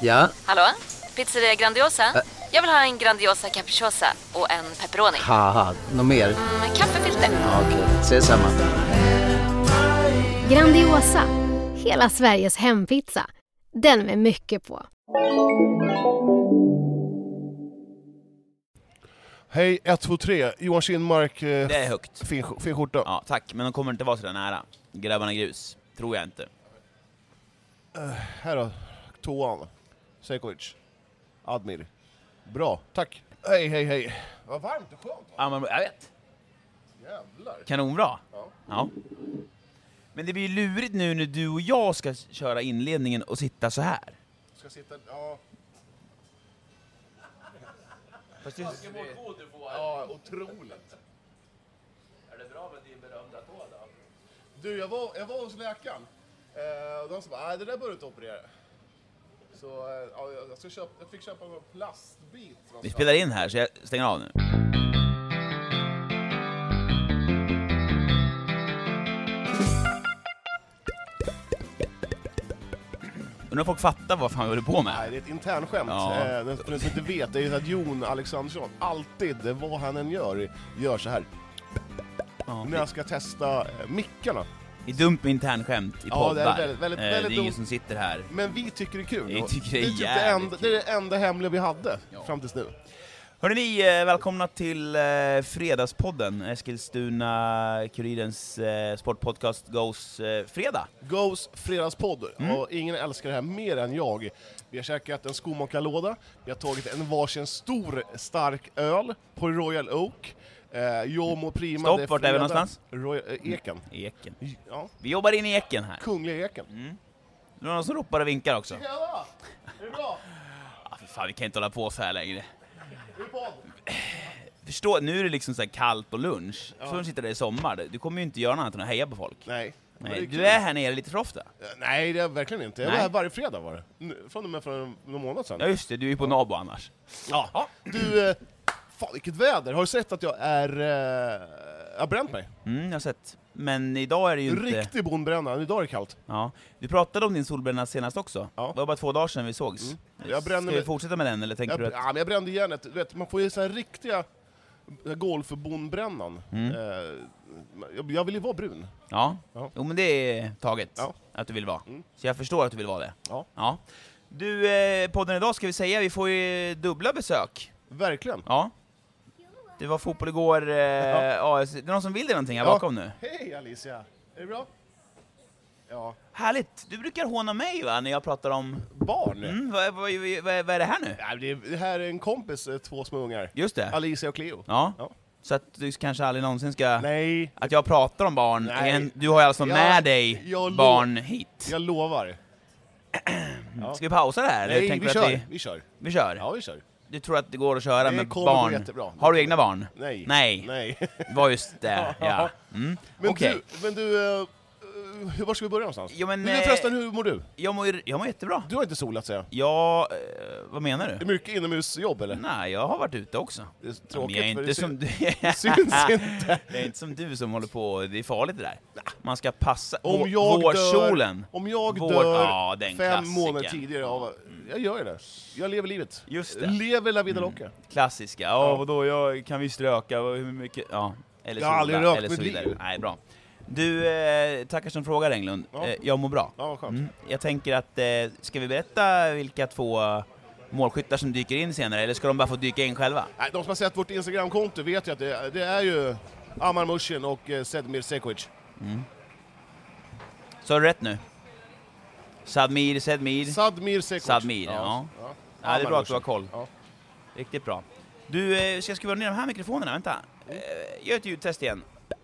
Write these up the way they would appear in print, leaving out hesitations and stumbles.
Ja? Hallå? Pizzeria Grandiosa? Jag vill ha en Grandiosa capriciosa och en pepperoni. Haha, något mer? Kaffefilter. Ja, okej, ses samma. Grandiosa, hela Sveriges hempizza. Den med mycket på. Hej, 1, 2, 3. Johan Kindmark. Det är högt. Fin skjorta. Ja, tack. Men de kommer inte vara så där nära. Grabbarna grus. Tror jag inte. Här då. Toan. Sejkovic. Admir. Bra, tack. Hej. Vad varmt och skönt. Ja, men jag vet. Jävlar. Kanonbra. Ja. Ja. Men det blir ju lurigt nu när du och jag ska köra inledningen och sitta så här. Ska sitta... Ja. Fast det... Ja, otroligt. Är det bra med din berömda tå då? Du, jag var hos läkaren. Och de sa bara, nej det där bör du inte operera. Så ja, jag fick köpa en plastbit. Vi spelar in här så jag stänger av nu. Undrar folk fattar vad fan vi håller på med. Nej, det är ett internskämt. Ja. För den som inte vet, det är ju så att Jon Alexandersson alltid, vad han än gör så här. Ja. När jag ska testa mickarna. Det är dumt med internskämt i Ja, poddar. det är väldigt det är ingen dumt. som sitter här. Men vi tycker det är kul. Vi tycker det är typ jävligt det är det enda hemliga vi hade Ja. fram tills nu. Hörrni ni, välkomna till Fredagspodden, Eskilstuna-Kurirens sportpodcast Goes fredag. Goes fredagspodd, och ingen älskar det här mer än jag. Vi har käkat en skomakarlåda, vi har tagit en varsin stor stark öl på Royal Oak. Jomo Prima. Stopp, vart är vi någonstans? Eken. Eken. Ja, Vi jobbar in i Eken här. Kungliga Eken. Det är någon som ropar och vinkar också. Tjena! Är det bra? Ja, för fan, vi kan inte hålla på så här längre. Är det podd? Förstå, nu är det liksom så här kallt och lunch. Så sitter det i sommar. Du kommer ju inte göra något annat än att heja på folk. Nej. Nej, du är här nere lite för ofta. Nej, det är verkligen inte. Jag var Nej. här varje fredag var det. Från och med för någon månad sedan. Ja just det, du är ju på Nabo annars. Ja. Du, fan vilket väder. Har du sett att jag jag har bränt mig? Jag har sett. Men idag är det ju inte... Riktig bondbränna. Idag är det kallt. Ja. Du pratade om din solbränna senast också. Ja. Det var bara 2 dagar sedan vi sågs. Jag bränner Ska vi mig- fortsätta med den, eller tänker du att... Ja, men jag brände järnet. Du vet, man får ju så här riktiga golfbondbrännan. Jag vill ju vara brun. Ja. Ja. Jo, men det är taget. Ja. Att du vill vara. Så jag förstår att du vill vara det. Ja. Du, podden idag ska vi säga, vi får ju dubbla besök. Verkligen. Ja. Det var fotboll igår. AS. Det är någon som vill det någonting här bakom nu. Hej Alicia. Är det bra? Ja. Härligt. Du brukar håna mig va, när jag pratar om... Barn. Vad är det här nu? Ja, det här är en kompis, 2 små ungar. Just det. Alicia och Cleo. Ja. Ja. Så att du kanske aldrig någonsin ska... Nej, Att jag pratar om barn. Nej. Du har ju alltså med dig jag barn hit. jag lovar. Ja. Ska vi pausa det här? eller Nej, tänker vi du att kör. Vi kör. Vi kör? Ja, vi kör. Du tror att det går att köra Det med kommer gå barn? jättebra. Har du egna barn? Nej. Nej. Det var just det, ja. Men Okej. var ska vi börja någonstans? Jo, men, Men förresten, hur mår du? Jag mår jättebra. Du har inte solat, säger jag. Ja, vad menar Det är du? mycket inomhusjobb, eller? Nej, jag har varit ute också. Det är Men tråkigt, jag är för inte det som du. syns inte. Jag är inte som du som håller på, det är farligt det där. Man ska passa, Om jag vårsolen. dör Ja, den 5 klassikern. månader tidigare av... Jag gör det. Jag lever livet. Just det. Lever la vida loca. Klassiska, ja vadå, jag kan visst röka, hur mycket, ja. Eller Jag har aldrig sola, rökt eller mitt så vidare. liv. Nej, bra. Du, tackar som frågar Englund. Ja. Jag mår bra. Ja, vad skönt. Jag tänker att, ska vi berätta vilka 2 målskyttar som dyker in senare, eller ska de bara få dyka in själva? Nej, de som har sett vårt Instagramkonto vet ju att det är ju Amar Mushin och Sedmir Sejkovic. Så har du rätt nu? Sedmir. Sadmir Sejkovic. Sadmir, ja. Ja, det är Amar bra att du har Mushin. koll. Ja. Riktigt bra. Du, ska jag skruva ner de här mikrofonerna? Vänta. Gör ett ljudtest igen.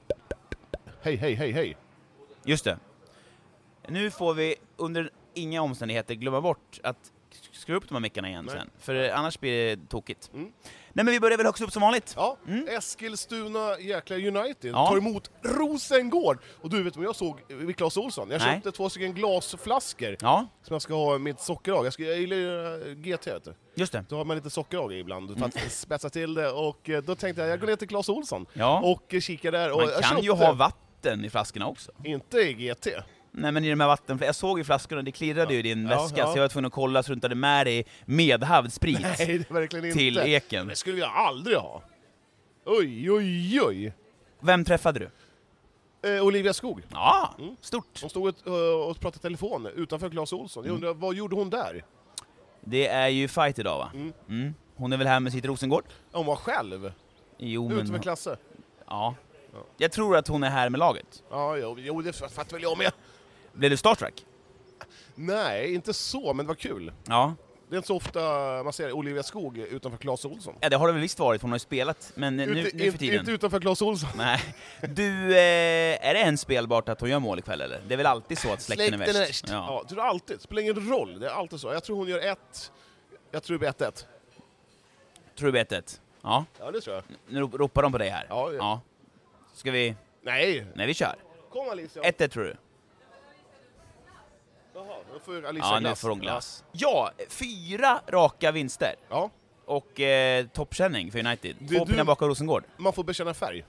Hej. Just det. Nu får vi under inga omständigheter glömma bort att skruva upp de här mickarna igen sen. För annars blir det tokigt. Nej, men vi börjar väl högst upp som vanligt. Ja, Eskilstuna jäkla United Ja. tar emot Rosengård. Och du vet vad jag såg vid Clas Ohlson? Jag Nej. köpte 2 stycken glasflaskor Ja, som jag ska ha i mitt sockerlag. Jag gillar ju GT, vet du. just det. Då har man lite sockerlag ibland för att spetsa till det. Och då tänkte jag går ner till Clas Ohlson Ja. och kikar där. Och Man jag kan ju köpte- ha vatten i flaskorna också. Inte i GT. Nej, men i de här vattenflaskorna, jag såg i flaskorna, det klirrade ju i din väska, så jag var tvungen att kolla så du inte hade med dig medhavd sprit. Nej, det är verkligen inte. Till eken. Det skulle jag aldrig ha. Oj. Vem träffade du? Olivia Skog. Ja, stort. Hon stod och pratade telefon utanför Clas Ohlson. Jag undrar, vad gjorde hon där? Det är ju fight idag, va? Hon är väl här med sitt Rosengård? Hon var själv. Jo, Ut men... med Klasse. Ja. Jag tror att hon är här med laget. Ja, jo, det fattar väl jag med. Blev du starstruck? Nej, inte så, men det var kul. Ja. Det är inte så ofta man ser Olivia Skog utanför Clas Ohlson. Ja, det har det väl visst varit, hon har ju spelat, men nu för tiden. Inte utanför Clas Ohlson. Nej. Du, är det en spelbart att hon gör mål ikväll, eller? Det är väl alltid så att släkten är värst? Ja, det är alltid. Det spelar ingen roll, det är alltid så. Jag tror hon gör jag tror det blir 1-1. Tror du 1-1? Ja. Ja, det tror jag. Nu ropar de på dig här. Ja. Ska vi... Nej, Nej, vi kör. kom Alicia. 1-1 tror du? Jaha, då får Alicia Ja, glass. nu får hon glass. Ja, 4 raka vinster. Ja, Och toppkänning för United. Det är 2 pinnar bakom Rosengård. man får bekänna färg.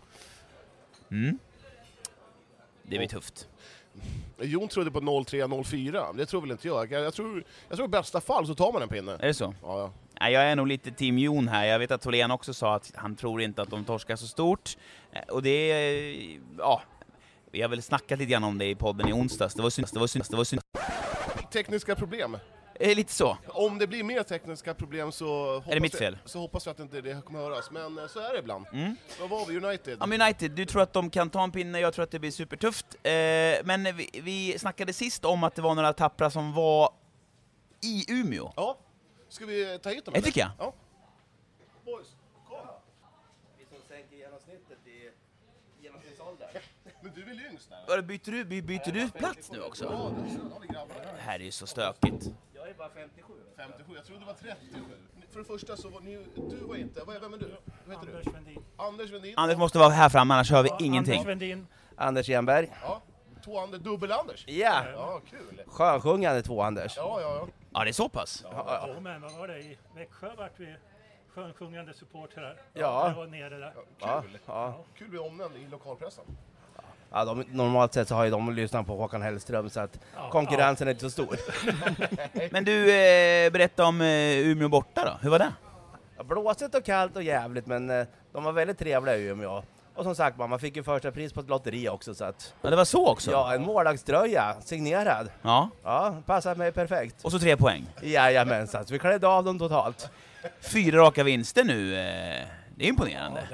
Det blir tufft. Jon trodde på 0-3-0-4, det tror väl inte jag. Jag tror i bästa fall så tar man en pinne. Är det så? Ja. Nej, jag är nog lite team Jon här. Jag vet att Tholén också sa att han tror inte att de torskar så stort. Och det är... Ja, vi har väl snackat lite grann om det i podden i onsdags. Det var synd. Tekniska problem. Lite så. Om det blir mer tekniska problem så hoppas, det mitt fel? Så hoppas jag att inte det kommer höras. Men så är det ibland. Vad var vi? United? Ja, men United, du tror att de kan ta en pinne, jag tror att det blir supertufft. Men vi snackade sist om att det var några tappra som var i Umeå. Ja. Ska vi ta hit dem? Det tycker jag. Ja. Boys, kom. Vi som sänker genomsnittet i genomsnittsålder. Men du är väl yngst där? Byter du plats nu också? Ja, det har vi grabbarna här. Det här är ju så stökigt. Jag är bara 57. 57, jag trodde det var 37. För det första så var du var inte, vem är du? Vad heter Anders du? Vendin. Anders Vendin. Anders måste vara här framme, annars hör vi ingenting. Anders Vendin. Anders Jernberg. Ja, dubbel-Anders. Ja, Ja, kul. skönsjungande 2 Anders. Ja. Ja, det är så pass. Ja, men vad var det? I Växjö vart vi skönsjungande supportrar. Ja. Det var nere där. Kul. Ja. Kul att bli omnämnd i lokalpressen. Ja, normalt sett så har ju de lyssnat på Håkan Hellström så att konkurrensen är inte så stor. Men du, berätta om Umeå borta då. Hur var det? Ja, blåsigt och kallt och jävligt, men de var väldigt trevliga i Umeå. Och som sagt, man fick ju första pris på ett lotteri också, så att... Ja, det var så också? Ja, en målvaktströja, signerad. Ja. Ja, passar mig perfekt. Och så 3 poäng. Jajamensan, så vi klädde av dem totalt. 4 raka vinster nu. Det är imponerande.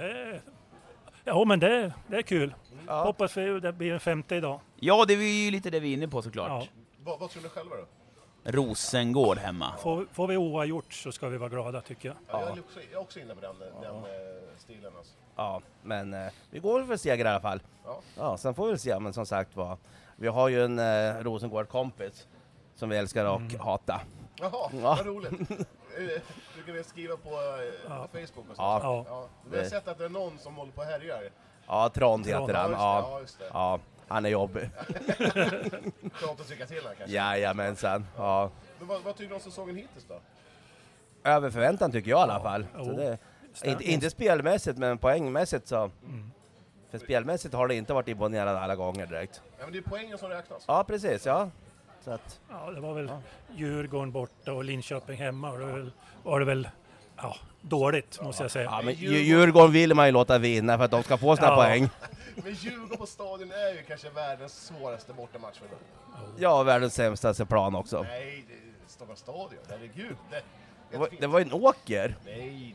Men det är kul. Ja. Hoppas vi det blir en 5:e idag. Ja, det är ju lite det vi är inne på såklart. Ja. Vad tror ni själva då? Rosengård hemma. Får vi oavgjort så ska vi vara glada, tycker jag. Ja. Jag är också inne på den stilen. Alltså. Ja, men vi går för seger i alla fall. Ja, sen får vi väl se, men som sagt var, vi har ju en Rosengård-kompis som vi älskar och hata. Jaha, vad roligt. Du kan väl skriva på Facebook och så. Ja. Vi har sett att det är någon som håller på och härjar. Ja, Trond heter han. Ja, just det. Ja, han är jobbig. Skönt att tycka till här kanske. Jajamensan. Ja. Men vad tycker du om säsongen hittills då? Över förväntan tycker jag i alla fall. Så det, inte spelmässigt, men poängmässigt så. För spelmässigt har det inte varit imponerande alla gånger direkt. Ja, men det är poängen som räknas. Ja, precis. Ja. Så att, Ja, det var väl Djurgården borta och Linköping hemma. Och det var det väl dåligt, måste jag säga. ja, men Djurgården vill man ju låta vinna för att de ska få sina poäng. Men Djurgården på stadion är ju kanske världens svåraste bortamatch för dem. Ja, världens sämsta plan också. Nej, det är Stockholms stadion. Herregud. Det var en åker. Nej.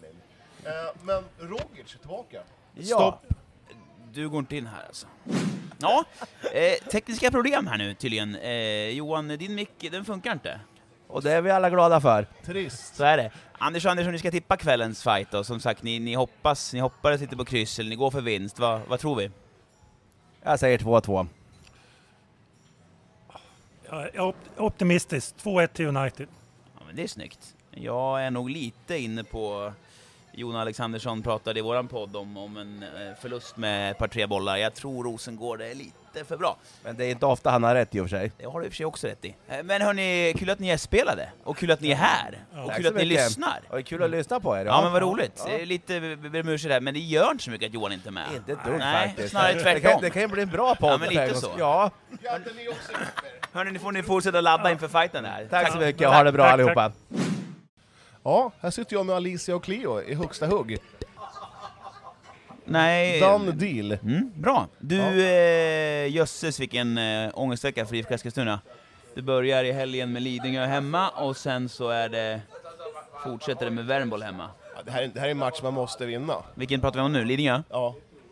Men Rogic är tillbaka. Ja. Stopp. Du går inte in här alltså. Ja, tekniska problem här nu tydligen. Johan, din mick, den funkar inte. Och det är vi alla glada för. Trist. Så är det. Anders, ni ska tippa kvällens fight då. Som sagt, ni hoppades lite på kryss, eller ni går för vinst. Vad tror vi? Jag säger 2-2. Jag är optimistisk. 2-1 till United. Ja, men det är snyggt. Jag är nog lite inne på Jon Alexandersson pratade i våran podd om en förlust med ett par 3 bollar. Jag tror Rosengård är lite för bra. Men det är inte ofta han har rätt i och för sig. Det har du i och för sig också rätt i. Men hörni, kul att ni är spelade. Och kul att ni är här. Och kul att ni lyssnar. Och kul att lyssna på er. Ja, men vad roligt. Det är lite bermusigt här, men det gör inte så mycket att Johan inte är med. Inte ett dugg Nej, faktiskt. snarare tvärtom. Det kan ju bli en bra podd. Ja, men lite så. Ja. Hörni, ni får ni fortsätta ladda inför fighten här. Tack så mycket, ha det bra allihopa. Ja, här sitter jag med Alicia och Cleo i högsta hugg. Nej. Done deal. Bra. Du, jösses vilken ångestvecka för IFK Eskilstuna. Du börjar i helgen med Lidingö hemma och sen så fortsätter det med Värmboll hemma. Ja, det här är en match man måste vinna. Vilken pratar vi om nu? Lidingö? Ja.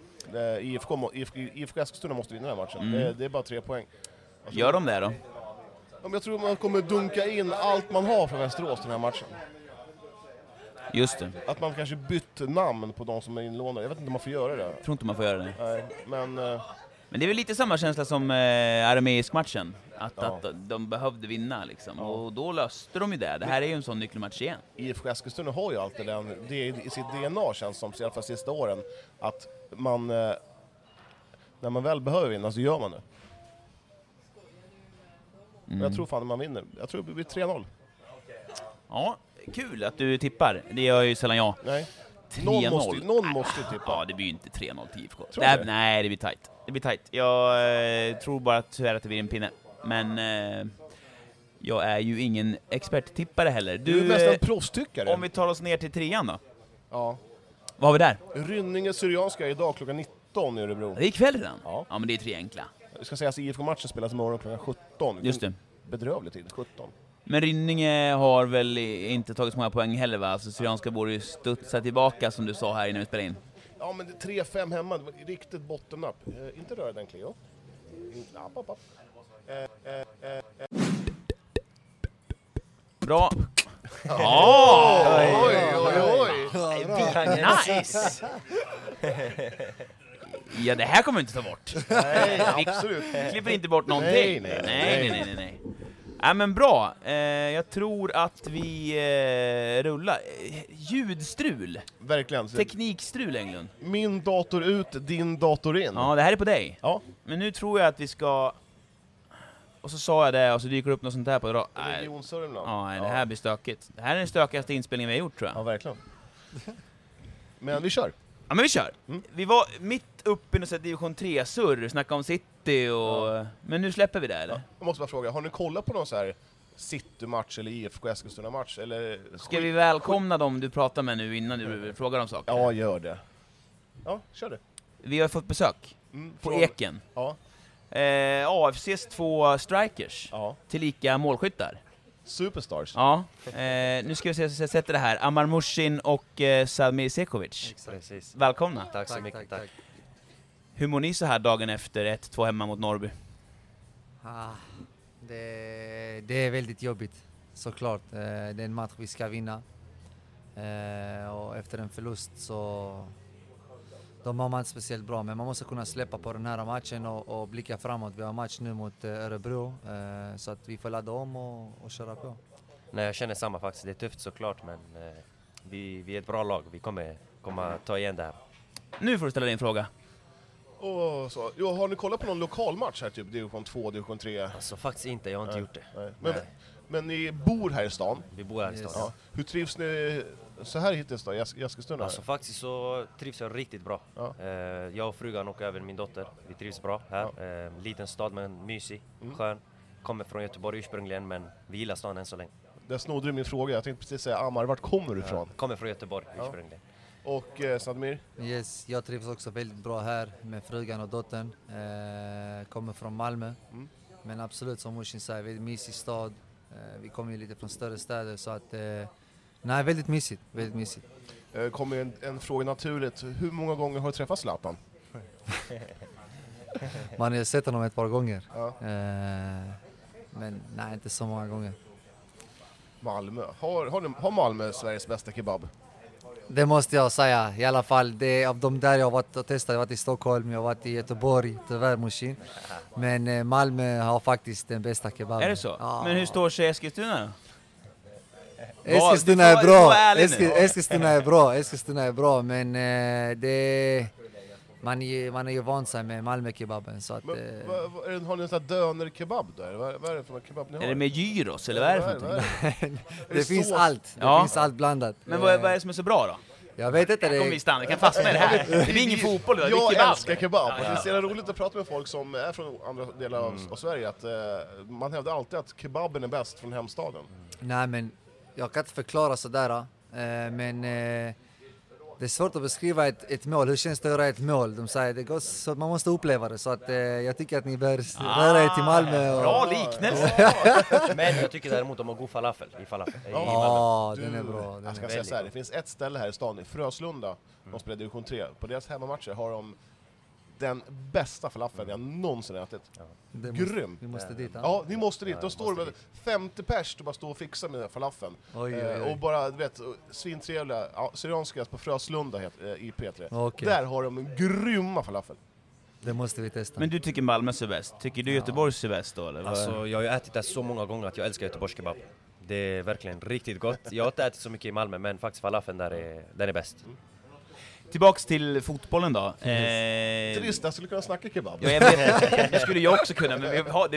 IFK Eskilstuna måste vinna den här matchen. Det är bara 3 poäng. Alltså, Gör de det då? Jag tror man kommer dunka in allt man har från Västerås den här matchen. Just det. Att man kanske bytt namn på de som är inlånade. Jag vet inte om man får göra det. Jag tror inte man får göra det. Nej, men det är väl lite samma känsla som arameisk-matchen. Att de behövde vinna liksom. Och då löste de ju det. Det här är ju en sån nyckelmatch igen. IFK Eskilstuna har ju alltid det i sitt DNA, känns som, i alla fall sista åren. Att man, när man väl behöver vinna så gör man det. Jag tror fan att man vinner. Jag tror det blir 3-0. Ja, kul att du tippar. Det gör ju sällan jag. Nej. 3-0. Någon måste tippa. Ja, det blir ju inte 3-0 till IFK. Det? Nej, det blir tajt. Det blir tajt. Jag tror bara tyvärr att det blir en pinne. Men jag är ju ingen experttippare heller. Du är mest en proffstyckare. Om vi tar oss ner till 3:an då. Ja. Vad har vi där? Rynninge Syrianska idag klockan 19 i Örebro. Det är ikväll redan? Ja. Ja, men det är 3 enkla. Det ska sägas att IFK-matchen spelas imorgon klockan 17. Just det. Bedrövlig tid, 17. Men Rynninge har väl inte tagit så många poäng heller, va? Så Syrianska borde ju studsa tillbaka som du sa här innan vi spelade in. Ja, men det är 3-5 hemma. Det var riktigt bottom-up. Inte röra den, Cleo. App. Bra. Oj. Nice! Ja, det här kommer vi inte ta bort. Nej, absolut. Vi klipper inte bort någonting. Nej. Ja, men bra. Jag tror att vi rullar. Ljudstrul. Verkligen. Teknikstrul, Englund. Min dator ut, din dator in. Ja, det här är på dig. Ja. Men nu tror jag att vi ska... Och så sa jag det, och så dyker upp något sånt här på det. Regionservern då? Ja, det här blir stökigt. Det här är den stökigaste inspelningen vi har gjort, tror jag. Ja, verkligen. Men vi kör. Ja, men vi kör. Vi var mitt uppe i något division 3-surr, snackade om City och... Men nu släpper vi det, eller? Jag måste bara fråga, har ni kollat på någon så här City-match eller IFK Eskilstuna-match? Eller... Ska vi välkomna dem du pratar med nu innan du frågar om saker? Ja, gör det. Ja, kör det. Vi har fått besök på Eken. Ja. AFCs 2 strikers, tillika målskyttar. Superstars. Ja, nu ska vi se så jag sätter det här. Amar Mushin och Sadmir Sekovic. Precis. Välkomna. Tack så mycket. Tack. Hur mår ni så här dagen efter 1-2 hemma mot Norrby? Det är väldigt jobbigt, såklart. Det är en match vi ska vinna. Och efter en förlust så då mår man inte speciellt bra, men man måste kunna släppa på den här matchen och blicka framåt. Vi har match nu mot Örebro, så att vi får ladda om och köra på. Nej, jag känner samma faktiskt. Det är tufft såklart, men vi är ett bra lag. Vi kommer ta igen det här. Nu får du ställa din fråga. Så. Jo, har ni kollat på någon lokalmatch här, typ division 2, division 3? Alltså faktiskt inte, jag har inte gjort det. Men ni bor här i stan? Vi bor här i stan. Ja. Hur trivs ni så här hittills då, i Eskilstuna? Alltså faktiskt så trivs jag riktigt bra. Ja. Jag och frugan och även min dotter, vi trivs bra här. Ja. Liten stad men mysig, skön. Kommer från Göteborg ursprungligen, men vi gillar stan än så länge. Där snodde du min fråga, jag tänkte precis säga Amar, vart kommer du ifrån? Kommer från Göteborg ursprungligen. Och Sadmir? Yes, jag trivs också väldigt bra här med frugan och dottern. Kommer från Malmö. Men absolut, som Mushin säger, väldigt mysig stad. Vi kommer ju lite från större städer, så att... nej, väldigt mysigt. Väldigt mysigt. Kommer en fråga naturligt. Hur många gånger har du träffat Zlatan? Man har sett honom ett par gånger. Ja. Men nej, inte så många gånger. Malmö. Har Malmö Sveriges bästa kebab? Det måste jag säga. I alla fall, det av de där jag har varit och testat. Jag har varit i Stockholm, jag har varit i Göteborg, tyvärr Mushin. Men Malmö har faktiskt den bästa kebaben. Är det så? Ja. Men hur står sig Eskilstuna då? Eskilstuna är bra. Eskilstuna är bra, men det... Man är ju van sig med Malmö-kebaben, så att... Har ni en sån här döner-kebab där? Vad är det för kebab ni har? Är det med gyros, eller vad är det för någonting? Det finns allt. Det finns allt blandat. Men vad är det som är så bra då? Jag vet inte. Kommer vi stanna, vi kan fastna i det här. Det blir ingen fotboll, det är kebab. Jag älskar kebab. Det är så roligt att prata med folk som är från andra delar av Sverige. Att man hävdar alltid att kebaben är bäst från hemstaden. Nej, men jag kan inte förklara sådär. Men det är svårt att beskriva ett mål. Hur känns det att göra ett mål? De säger det går så man måste uppleva det. Så att jag tycker att ni bör röra er till Malmö. Bra liknelse! Men jag tycker däremot de har god falafel i falafel. Den är bra. Jag ska säga så här, det finns ett ställe här i stan, i Fröslunda, de spelar division 3. På deras hemmamatcher har de den bästa falafeln jag någonsin ätit. Grym! Vi måste dit. Ja, ni måste dit. Då står det med 50 pers och bara står och fixar med falafeln. Och bara, du vet, svintrevliga, Syrianska på Fröslunda i P3. Okay. Där har de en grymma falafel. Det måste vi testa. Men du tycker Malmö är bäst? Tycker du Göteborgs är bäst då? Eller? Alltså, jag har ju ätit det så många gånger att jag älskar Göteborgs kebab. Det är verkligen riktigt gott. Jag har inte ätit så mycket i Malmö, men faktiskt falafeln den är bäst. Tillbaks till fotbollen då. Trist, jag skulle kunna snacka kebab. Ja, jag vet. Det skulle jag också kunna, men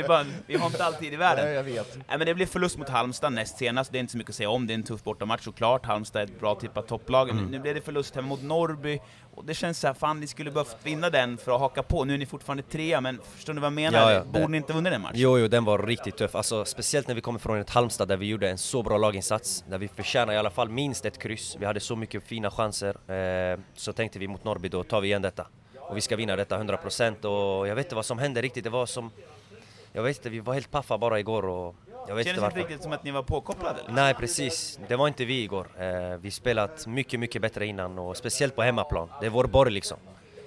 vi har inte alltid i världen. Nej, jag vet. Nej, men det blev förlust mot Halmstad näst senast. Det är inte så mycket att säga om. Det är en tuff bortamatch såklart. Halmstad är ett bra tippat topplag. Nu blev det förlust hemma mot Norrby. Och det känns så här, fan, ni skulle behövt vinna den för att haka på. Nu är ni fortfarande 3, men förstår ni vad jag menar? Ja, borde ni inte vunnit den matchen? Jo, den var riktigt tuff. Alltså, speciellt när vi kommer från ett Halmstad där vi gjorde en så bra laginsats. Där vi förtjänar i alla fall minst ett kryss. Vi hade så mycket fina chanser. Så tänkte vi mot Norrby, då tar vi igen detta. Och vi ska vinna detta 100%. Och jag vet inte vad som hände riktigt. Det var som... Jag vet inte, vi var helt paffa bara igår och... Kändes det inte riktigt som att ni var påkopplade? Eller? Nej, precis. Det var inte vi igår. Vi spelat mycket, mycket bättre innan och speciellt på hemmaplan. Det är vår borg liksom.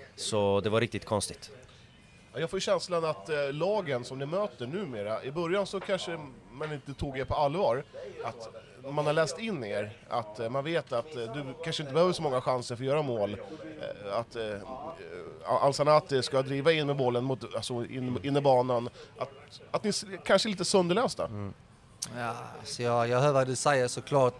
Så det var riktigt konstigt. Jag får känslan att lagen som ni möter numera, i början så kanske man inte tog er på allvar. Att man har läst in er, att man vet att du kanske inte behöver så många chanser för att göra mål. Att Al-Sanati ska driva in med bollen mot, alltså in i banan. Att ni kanske är lite sönderlästa. Ja, så jag hör vad du säger såklart.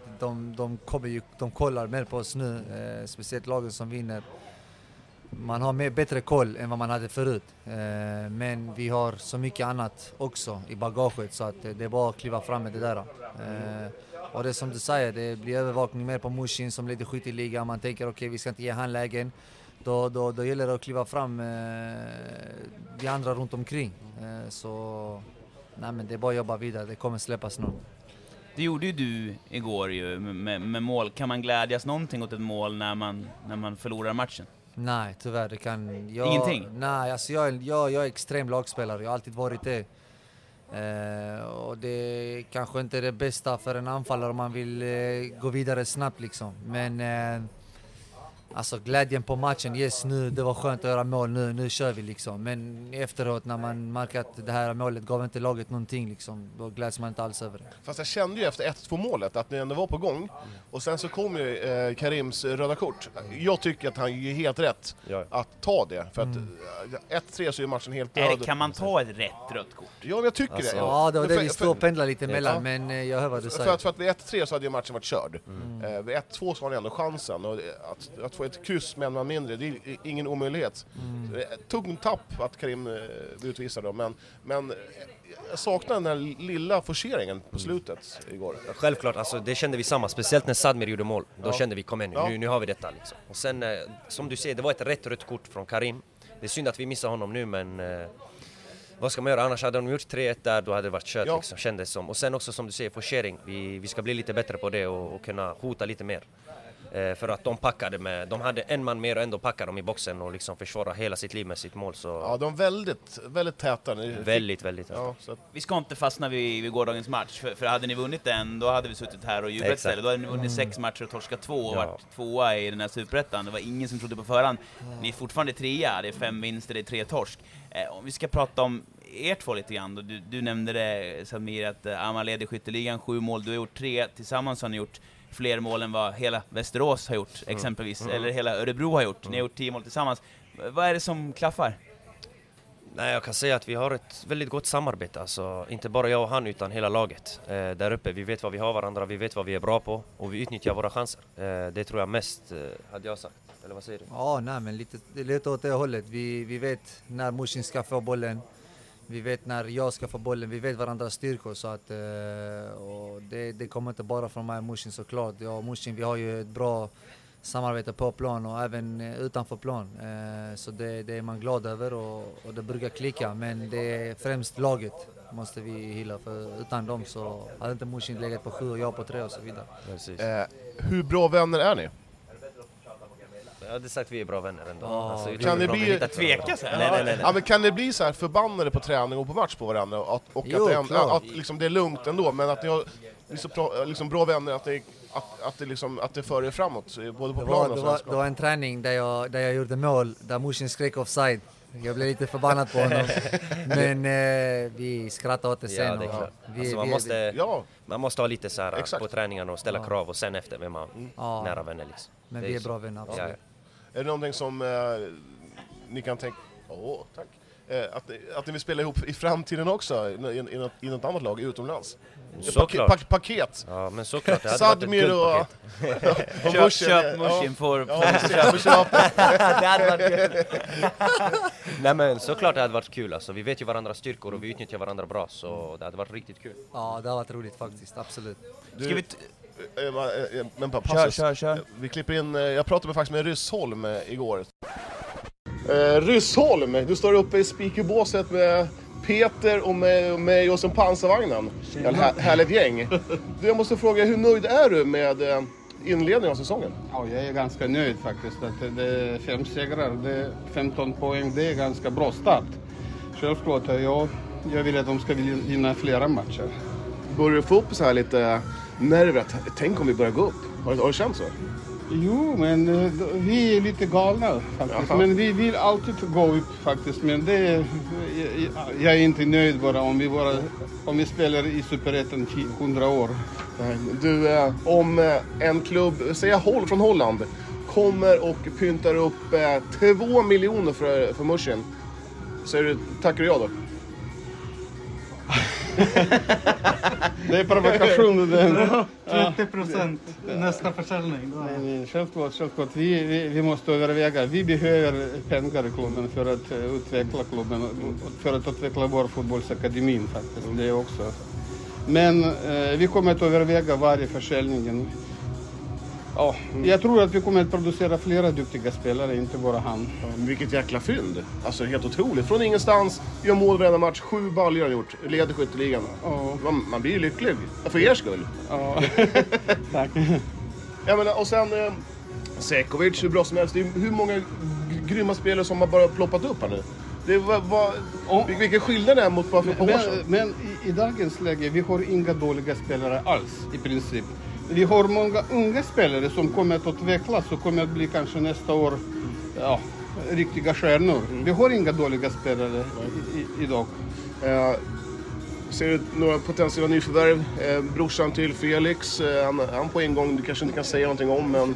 De kollar mer på oss nu, speciellt lagen som vinner. Man har bättre koll än vad man hade förut. Men vi har så mycket annat också i bagaget så att det är bara att kliva fram med det där. Och det som du säger, det blir övervakning mer på Mushin som leder skytteliga. Man tänker okej, vi ska inte ge han lägen. Då gäller det att kliva fram de andra runt omkring. Så nej, men det är bara att jobba vidare, det kommer släppas nu. Det gjorde ju du igår ju med mål. Kan man glädjas någonting åt ett mål när man förlorar matchen? Nej, tyvärr, det kan... Ingenting? Nej, alltså jag är extrem lagspelare, jag har alltid varit det. Och det kanske inte är det bästa för en anfallare om man vill gå vidare snabbt liksom. Men alltså glädjen på matchen, yes, nu det var skönt att göra mål, nu kör vi liksom. Men efteråt när man märker att det här målet gav inte laget någonting liksom, då gläds man inte alls över det. Fast jag kände ju efter 1-2 målet att ni ändå var på gång. Och sen så kom ju Karims röda kort. Jag tycker att han är helt rätt att ta det. För att 1-3 så är matchen helt död. Kan man ta ett rätt rött kort? Ja, men jag tycker alltså, det. Ja, det var det vi står och pendlar lite emellan, men jag hör vad du säger. För att vid 1-3 så hade ju matchen varit körd. Vid 1-2 så har ni ändå chansen. Och att få ett kryss med en man mindre, det är ingen omöjlighet. Tungt tapp att Karim utvisade då, men jag saknar den här lilla forceringen på slutet igår. Självklart, alltså, det kände vi samma, speciellt när Sadmir gjorde mål. Då kände vi, kom igen, nu har vi detta liksom. Och sen, som du säger, det var ett rätt rött kort från Karim. Det är synd att vi missar honom nu, men vad ska man göra? Annars hade de gjort 3-1 där, då hade det varit kört liksom, kändes som. Och sen också, som du säger, forcering. Vi ska bli lite bättre på det och kunna hota lite mer. För att de hade en man mer och ändå packade dem i boxen och liksom försvara hela sitt liv med sitt mål. Så... Ja, de är väldigt, väldigt täta. Väldigt täta. Ja, så att... Vi ska inte fastna vid gårdagens match, för hade ni vunnit den, då hade vi suttit här och jublat istället. Då hade ni vunnit 6 matcher och torskat 2 och varit 2 i den här superettan. Det var ingen som trodde på förhand. Ni är fortfarande 3, det är 5 vinster, det är 3 torsk. Om vi ska prata om er 2 lite grann, du nämnde det, Samir, att Amal leder skytteligan 7 mål, du har gjort 3, tillsammans har ni gjort fler mål än vad hela Västerås har gjort exempelvis, eller hela Örebro har gjort. Ni har gjort 10 mål tillsammans. Vad är det som klaffar? Nej, jag kan säga att vi har ett väldigt gott samarbete. Alltså, inte bara jag och han utan hela laget. Där uppe, vi vet vad vi har varandra, vi vet vad vi är bra på och vi utnyttjar våra chanser. Det tror jag mest, hade jag sagt. Eller vad säger du? Ja, nej, men lite åt det hållet. Vi vet när Mushin ska få bollen. Vi vet när jag ska få bollen. Vi vet varandras styrkor. Så att, och det kommer inte bara från mig och Mushin såklart. Jag och Mushin, vi har ju ett bra samarbete på plan och även utanför plan. Så det är man glad över och det brukar klicka. Men det är främst laget måste vi hylla. För utan dem så hade inte Mushin legat på 7 och jag på 3 och så vidare. Hur bra vänner är ni? Jag hade sagt att vi är bra vänner ändå. Alltså, kan det bli tveka så här? Nej. Ja, men kan det bli så här förbannade på träning och på match på varandra och att liksom det är lugnt ändå, men att ni har liksom bra vänner, att det för er framåt både på planen och det var en träning där jag gjorde mål där Mushin skrek offside. Jag blev lite förbannad på honom. Men vi skrattade åt det sen. Ja, det är klart. Alltså, man måste ha lite så här på träningarna och ställa krav och sen efter med man nära vänner liksom. Men vi är bra vänner. Ja. Är det någonting som ni kan tänka... tack. Att ni vill spela ihop i framtiden också i något annat lag utomlands? Paket. Ja, men såklart. Det hade Sadmir varit ett och köp Mushin får... Det hade varit kul. Nej, men såklart det hade varit kul. Alltså, vi vet ju varandras styrkor och vi utnyttjar varandra bra. Så det hade varit riktigt kul. Ja, det har varit roligt faktiskt. Absolut. Ska vi... Men kör. Vi klipper in... Jag pratade faktiskt med Ryssholm igår. Ryssholm, du står uppe i speakerbåset med Peter och med oss som pansarvagnen. Härligt gäng. Jag måste fråga, hur nöjd är du med inledningen av säsongen? Ja, jag är ganska nöjd faktiskt. Det är 5 segrar, det är 15 poäng, det är ganska bra start. Självklart, jag vill att de ska vinna flera matcher. Börjar du få upp så här lite nerver? Tänk om vi börjar gå upp. Har du känt så? Jo, men vi är lite galna faktiskt. Jaha. Men vi vill alltid gå upp faktiskt. Men jag är inte nöjd bara om vi spelar i Superettan 100 år. Du, om en klubb, säg Hull från Holland, kommer och pyntar upp 2 miljoner för Mushin, så tackar du ja då? Det är provokation. 30% nästa försäljning. Nej, självklart. Vi måste överväga. Vi behöver pengar i klubben för att utveckla klubben och för att utveckla vår fotbollsakademin faktiskt. Det också. Men vi kommer att överväga varje försäljning. Ja, jag tror att vi kommer att producera flera duktiga spelare, inte bara han. Ja, vilket jäkla fynd. Alltså helt otroligt. Från ingenstans, gör mål varenda match, 7 baljor har gjort, leder skytteligan. Ja. Man blir ju lycklig. För er skull. Ja, tack. Jag menar, och sen Sekovic, hur bra som helst. Det är hur många grymma spelare som har bara ploppat upp här nu. Vilken skillnad det är mot bara för år sedan. Men i dagens läge, vi har inga dåliga spelare alls i princip. Vi har många unga spelare som kommer att utvecklas och kommer att bli kanske nästa år riktiga stjärnor. Vi har inga dåliga spelare idag. Ser du några potentiella nyförvärv? Brorsan till Felix, han på en gång, du kanske inte kan säga någonting om, men...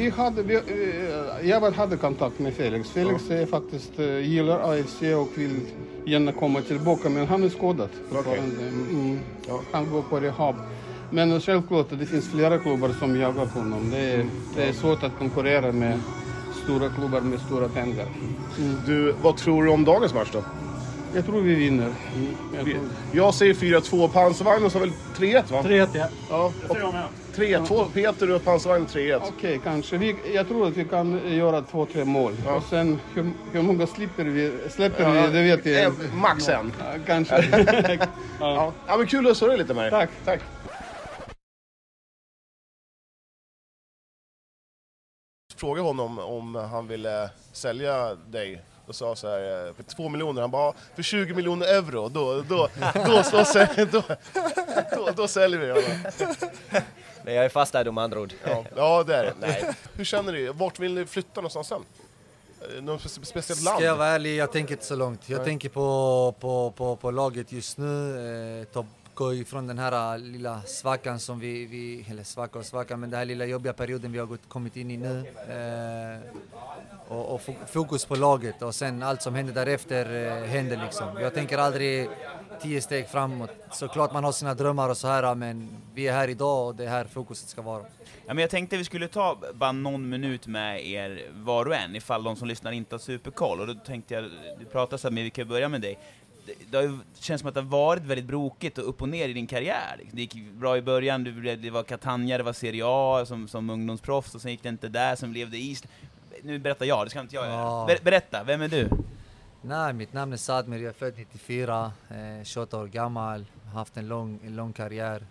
Jag hade kontakt med Felix. Felix är faktiskt gillar AFC och vill gärna komma tillbaka, men han är skadad. Okay. Han går på rehab. Men självklart, det finns flera klubbar som jagar honom. Det är svårt att konkurrera med stora klubbar med stora pengar. Du, vad tror du om dagens match då? Jag tror vi vinner. Jag säger 4-2. Pansarvagnen sa väl 3-1 va? 3-1 ja. 3-2. Peter och Pansarvagnen 3-1. Okej, kanske. Jag tror att vi kan göra 2-3 mål. Ja. Och sen hur många släpper vi, det vet jag. Max en. Ja, kanske. Ja, men kul att surra lite med dig. Tack. Fråga honom om han ville sälja dig och sa så här för 2 miljoner, han bara för 20 miljoner euro då säljer vi honom. Nej, jag är fast där, de andra ord. Ja, det är det. Nej. Hur känner du? Vart vill ni flytta någonstans sen? Något speciellt land? Ska jag vara ärlig, jag tänker inte så långt. Jag tänker på laget just nu. utgå ifrån den här lilla svackan som eller svacka, men den här lilla jobbiga perioden vi har kommit in i nu. Och fokus på laget och sen allt som händer därefter händer liksom. Jag tänker aldrig 10 steg framåt. Såklart man har sina drömmar och så här, men vi är här idag och det är här fokuset ska vara. Ja, men jag tänkte vi skulle ta bara någon minut med er var och en, ifall de som lyssnar inte har superkoll. Och då tänkte jag, du pratar så här, men vi kan börja med dig. Det känns som att det har varit väldigt brokigt och upp och ner i din karriär. Det gick bra i början, det var Catania, det var Serie A som ungdomsproffs, och sen gick det inte där, sen blev det Island. Nu berättar jag, det ska inte jag göra. Berätta, vem är du? Nej, mitt namn är Sadmir, jag är född 94, 28 år gammal, haft en lång karriär.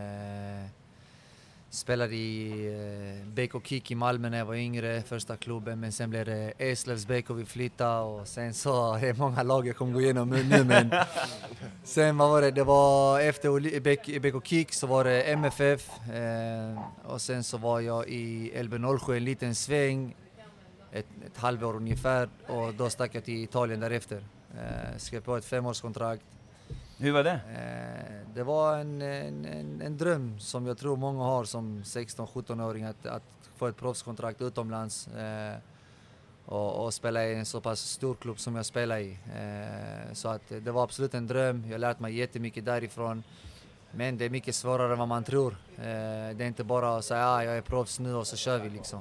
Spelade i BK Kik i Malmö när jag var yngre, första klubben, men sen blev det Eslövs BK vi flyttade och sen så är det många lag jag kommer gå igenom nu, men sen det var efter BK Kik så var det MFF och sen så var jag i LB07 en liten sväng, ett halvår ungefär, och då stack jag till Italien därefter. Skrev på ett 5-årskontrakt. Hur var det? Det var en dröm som jag tror många har som 16-17-åring att få ett proffskontrakt utomlands och spela i en så pass stor klubb som jag spelar i. Så att det var absolut en dröm. Jag har lärt mig jättemycket därifrån. Men det är mycket svårare än vad man tror. Det är inte bara att säga jag är proffs nu och så kör vi liksom.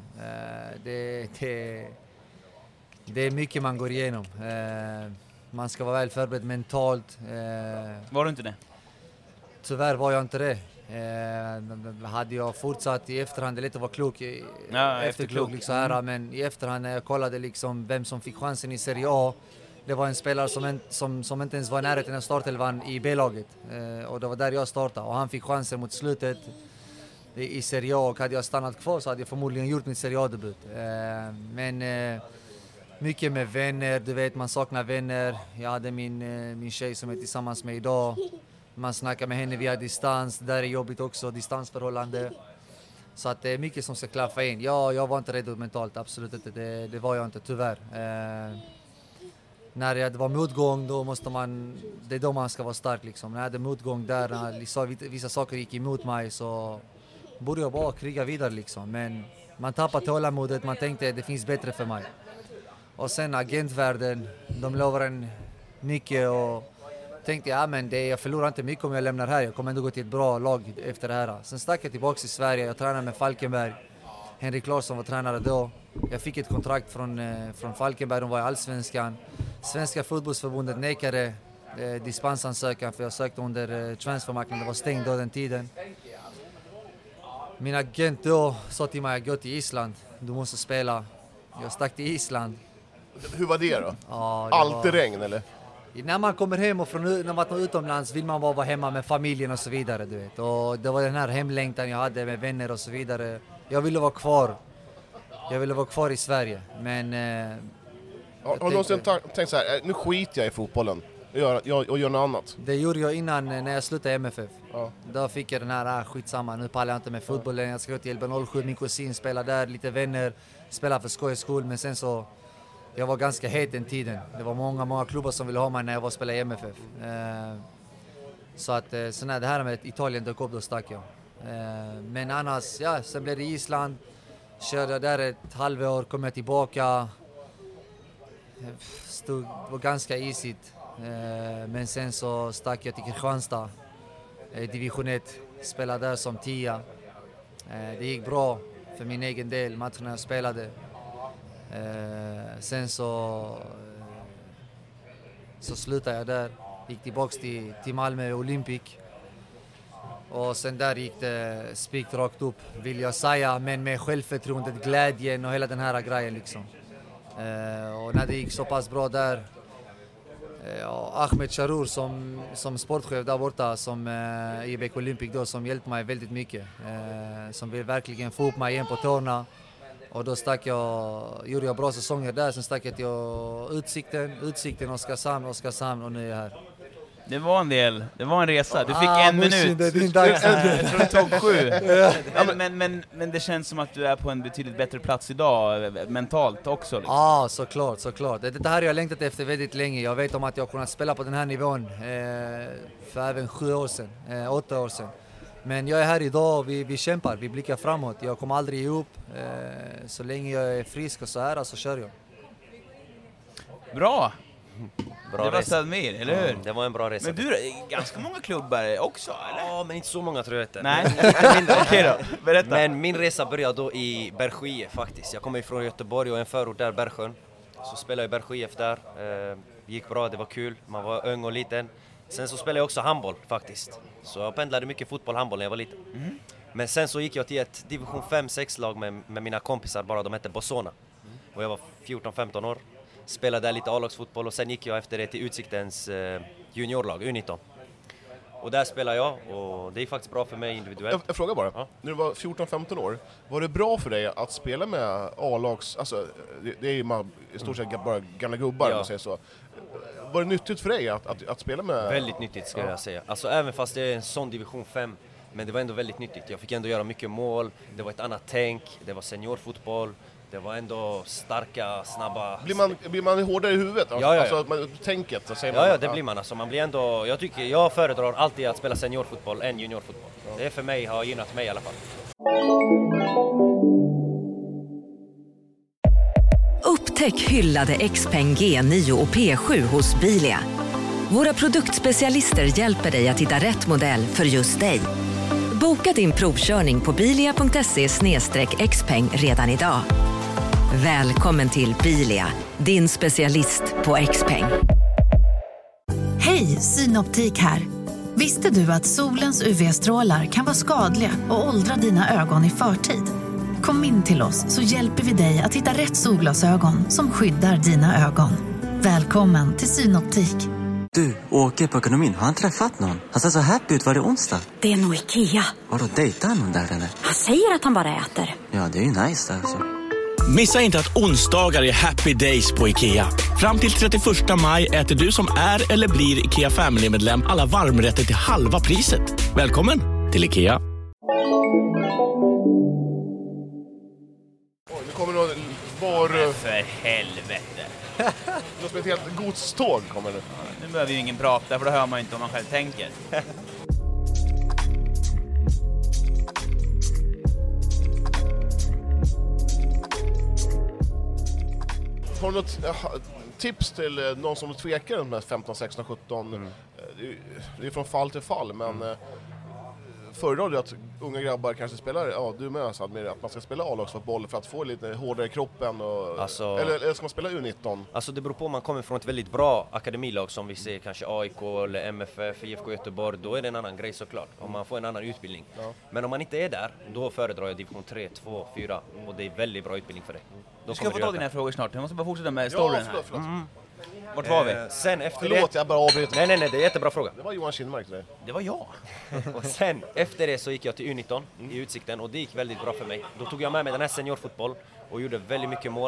Det är mycket man går igenom. Man ska vara väl förberedd mentalt. Var du inte det? Tyvärr var jag inte det. Hade jag fortsatt i efterhand, det är lite att vara klok. Efterklok liksom här, men i efterhand när jag kollade liksom vem som fick chansen i Serie A. Det var en spelare som inte ens var i närheten av startelvan i B-laget. Och det var där jag startade. Och han fick chansen mot slutet i Serie A. Och hade jag stannat kvar så hade jag förmodligen gjort min Serie A-debut. Men mycket med vänner, du vet, man saknar vänner. Jag hade min tjej som är tillsammans med idag. Man snackar med henne via distans. Där är jobbigt också, distansförhållande. Så att det är mycket som ska klaffa in. Jag var inte redo mentalt, absolut inte. Det var jag inte, tyvärr. När det var motgång, det är då man ska vara stark liksom. När jag hade motgång där, när vissa saker gick emot mig, så borde jag bara kriga vidare liksom. Men man tappade tålamodet, man tänkte det finns bättre för mig. Och sen agentvärlden, de lovar en mycket och tänkte jag förlorar inte mycket om jag lämnar här. Jag kommer ändå gå till ett bra lag efter det här. Sen stack jag tillbaka till Sverige, jag tränade med Falkenberg. Henrik Larsson var tränare då. Jag fick ett kontrakt från Falkenberg, de var i Allsvenskan. Svenska fotbollsförbundet nekade dispensansökan för jag sökte under transfermarknaden, det var stängt då den tiden. Min agent då sa till mig att gå till Island, du måste spela. Jag stack till Island. Hur var det då? Ja, Allt i regn eller? När man kommer hem och när man är utomlands vill man bara vara hemma med familjen och så vidare, du vet. Och det var den här hemlängtan jag hade med vänner och så vidare. Jag ville vara kvar. Jag ville vara kvar i Sverige, men... Har du någonsin tänkt så här, nu skiter jag i fotbollen och gör något annat? Det gjorde jag innan, när jag slutade i MFF. Ja. Då fick jag den här, skitsamma, nu pallar jag inte med fotbollen. Jag ska gå till LB07, min kusin spelar där, lite vänner, spelar för skojs skull. Men sen så, jag var ganska het den tiden. Det var många klubbar som ville ha mig när jag var spelare i MFF. Så att, så när det här med Italien dök upp, då stack jag. Men annars, sen blev det Island. Körde där ett halvår, kom jag tillbaka. Var ganska isigt. Men sen så stack jag till Kristianstad. Division 1. Spelade där som 10. Det gick bra för min egen del, matcherna jag spelade. Sen så slutade jag där. Gick tillbaka till Malmö Olympic. Och sen där gick det spikt rakt upp, vill jag säga, men med självförtroendet, glädjen och hela den här grejen liksom. Och när det gick så pass bra där, Ahmed Sharour som sportchef där borta, som i BK Olympic då, som hjälpte mig väldigt mycket. Som vill verkligen få upp mig igen på tårna. Och då gjorde jag bra säsonger där, sen stack jag till Utsikten, Oskarshamn och nu är jag här. Det var en resa. Du fick en minut. Det är din dags. Jag tror det tog 7. Men det känns som att du är på en betydligt bättre plats idag, mentalt också. Liksom. Ja, såklart. Det här har jag längtat efter väldigt länge. Jag vet om att jag kunnat spela på den här nivån för även 8 år sedan. Men jag är här idag och vi kämpar, vi blickar framåt. Jag kommer aldrig ge upp. Så länge jag är frisk och så här så kör jag. Bra Bra det var resa. Sadmir, eller hur? Det var en bra resa. Men du, ganska många klubbar också, eller? Ja, men inte så många tror jag inte. Nej, okej då, berätta. Men min resa började då i Bergsjö faktiskt. Jag kommer ifrån Göteborg och en förort där, Bergsjön. Så spelade jag i Bergsjö där. Gick bra, det var kul. Man var ung och liten. Sen så spelade jag också handboll faktiskt. Så jag pendlade mycket fotboll, handboll när jag var liten. Mm. Men sen så gick jag till ett division 5-6-lag med mina kompisar bara. De hette Bosona. Och jag var 14-15 år. Spelade där lite A-lagsfotboll och sen gick jag efter det till Utsiktens juniorlag, U19. Och där spelade jag och det är faktiskt bra för mig individuellt. Jag frågar bara, ja. När du var 14-15 år, var det bra för dig att spela med A-lags, alltså det är ju i stort sett bara gamla gubbar, om man säger så. Var det nyttigt för dig att spela med? Väldigt nyttigt ska jag säga. Alltså även fast det är en sån division 5, men det var ändå väldigt nyttigt. Jag fick ändå göra mycket mål, det var ett annat tänk, det var seniorfotboll. Det var ändå starka, snabba... Blir man hårdare i huvudet? Ja. Alltså tänket, så säger man. Ja, det blir man. Alltså, man blir ändå... Jag föredrar alltid att spela seniorfotboll än juniorfotboll. Ja. Det är för mig, har gynnat mig i alla fall. Upptäck hyllade XPeng G9 och P7 hos Bilia. Våra produktspecialister hjälper dig att hitta rätt modell för just dig. Boka din provkörning på bilia.se/xpeng redan idag. Välkommen till Bilia, din specialist på XPeng. Hej, Synoptik här. Visste du att solens UV-strålar kan vara skadliga och åldra dina ögon i förtid? Kom in till oss så hjälper vi dig att hitta rätt solglasögon som skyddar dina ögon. Välkommen till Synoptik. Du, åker på ekonomin. Har han träffat någon? Han ser så happy ut. Var det onsdag? Det är nog Ikea. Har du dejtat någon där eller? Han säger att han bara äter. Ja, det är ju nice där alltså. Missa inte att onsdagar är happy days på Ikea. Fram till 31 maj äter du som är eller blir Ikea Family-medlem alla varmrätter till halva priset. Välkommen till Ikea. Nu kommer någon bar... För helvete. Något som ett helt godståg kommer nu. Nu behöver ju ingen prata, för då hör man ju inte vad man själv tänker. Har du något tips till någon som tvekar de här 15, 16, 17? Det är från fall till fall, men föredrar du att unga grabbar kanske spelar, du med Sadmir, att man ska spela A-lagsfotboll för att få lite hårdare i kroppen? Och, alltså, eller ska man spela U19? Alltså det beror på om man kommer från ett väldigt bra akademilag som vi ser kanske AIK eller MFF, IFK Göteborg, då är det en annan grej såklart. Om man får en annan utbildning. Ja. Men om man inte är där, då föredrar jag division 3, 2, 4 och det är väldigt bra utbildning för dig. Du ska få ta dina frågor snart, jag måste bara fortsätta med storyn här. Förlåt. Vart var vi? Sen efter Förlåt, jag bara avbryter. Nej, det är en jättebra fråga. Det var Johan Kindmark det. Det var jag. Och sen efter det så gick jag till U19 i Utsikten och det gick väldigt bra för mig. Då tog jag med mig den här seniorfotboll och gjorde väldigt mycket mål.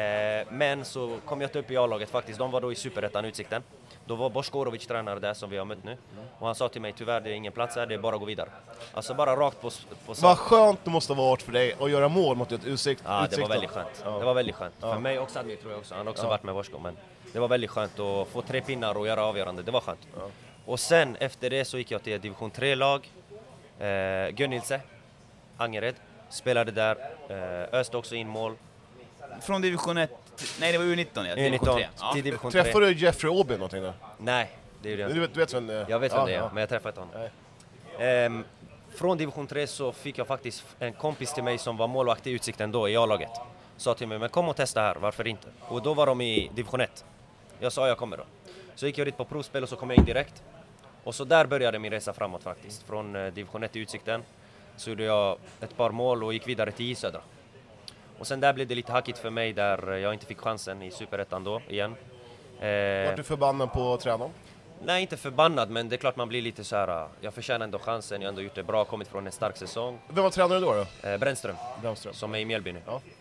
Men så kom jag inte upp i A-laget faktiskt. De var då i Superettan Utsikten. Då var Boskorovic tränare där som vi har mött nu. Och han sa till mig, tyvärr det är ingen plats här, det är bara att gå vidare. Alltså bara rakt på vad skönt det måste ha varit för dig att göra mål mot ett Utsikt. Ja, det var väldigt skönt. Ja. Det var väldigt skönt. Ja. För mig och Sadmir tror jag också. Han har också varit med Bosko, men det var väldigt skönt att få 3 pinnar och göra avgörande. Det var skönt. Ja. Och sen efter det så gick jag till ett division 3-lag. Gönnilse, Angered. Spelade där. Öste också in mål. Från division 1, nej det var U19 ja. U19 3. till division 3. Träffade du Jeffrey Åby någonting då? Nej, det är det. Du vet vem det är? Jag vet vem det är, men jag träffade honom. Från division 3 så fick jag faktiskt en kompis till mig som var målvakt i Utsikten då i A-laget. Sa till mig, men kom och testa här, varför inte? Och då var de i division 1. Jag sa, jag kommer då. Så gick jag dit på provspel och så kom jag in direkt. Och så där började min resa framåt faktiskt. Från division 1 i Utsikten så gjorde jag ett par mål och gick vidare till I-Södra. Och sen där blev det lite hackigt för mig där jag inte fick chansen i Superettan då igen. Var du förbannad på tränaren? Nej, inte förbannad, men det är klart man blir lite så här. Jag förtjänar ändå chansen, jag har ändå gjort det bra, kommit från en stark säsong. Vem var tränare då? Brännström, som är i Mjällby nu. Ja.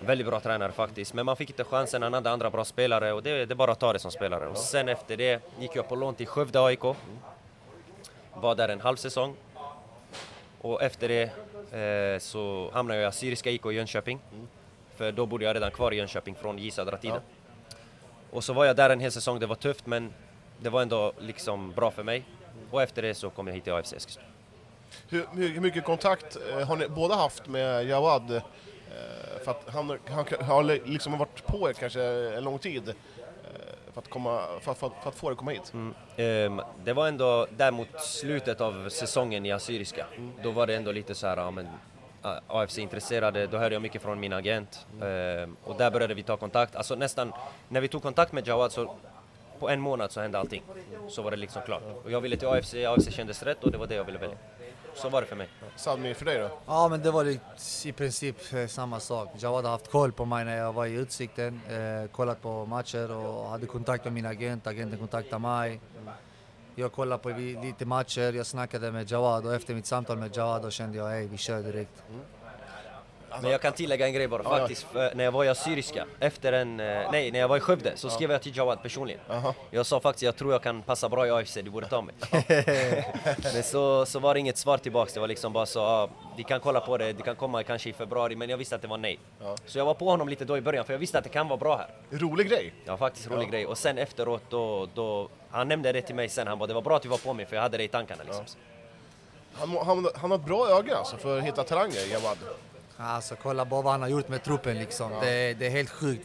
Väldigt bra tränare faktiskt, men man fick inte chansen, han hade andra bra spelare och det är bara att ta det som spelare. Och sen efter det gick jag på lån till Skövde AIK. Var där en halv säsong. Och efter det så hamnade jag i Assyriska IK i Jönköping. För då bodde jag redan kvar i Jönköping från J-Södra-tiden. Och så var jag där en hel säsong, det var tufft men det var ändå liksom bra för mig. Och efter det så kom jag hit till AFC Eskilstuna. Hur mycket kontakt har ni båda haft med Jawad? För att han har liksom varit på er kanske en lång tid för att få det komma hit. Det var ändå där mot slutet av säsongen i Assyriska. Då var det ändå lite så här, AFC intresserade, då hörde jag mycket från min agent. Och där började vi ta kontakt. Alltså nästan, när vi tog kontakt med Jawad så på en månad så hände allting. Så var det liksom klart. Och jag ville till AFC kändes rätt och det var det jag ville välja. Så var det för mig. Sadmir, för dig då? Ja, men det var i princip samma sak. Jawad har haft koll på mig när jag var i Utsikten, kollat på matcher och hade kontakt med min agent. Agenten kontaktade mig. Jag kollade på lite matcher, jag snackade med Jawad och efter mitt samtal med Jawad då kände jag, vi kör direkt. Men jag kan tillägga en grej bara, faktiskt, när jag var i Assyriska, när jag var i Skövde så skrev jag till Jawad personligen. Jag sa faktiskt, jag tror jag kan passa bra i AFC, du borde ta mig. Men så var det inget svar tillbaks, det var liksom bara så, vi kan kolla på det, det kan komma kanske i februari, men jag visste att det var nej. Så jag var på honom lite då i början, för jag visste att det kan vara bra här. Rolig grej? Ja, faktiskt rolig grej. Och sen efteråt då han nämnde det till mig sen, han bara, det var bra att du var på mig, för jag hade det i tankarna liksom. Han har ett bra öga alltså, för att hitta talanger, Jawad. Alltså kolla bara vad han har gjort med truppen liksom. Det är helt sjukt.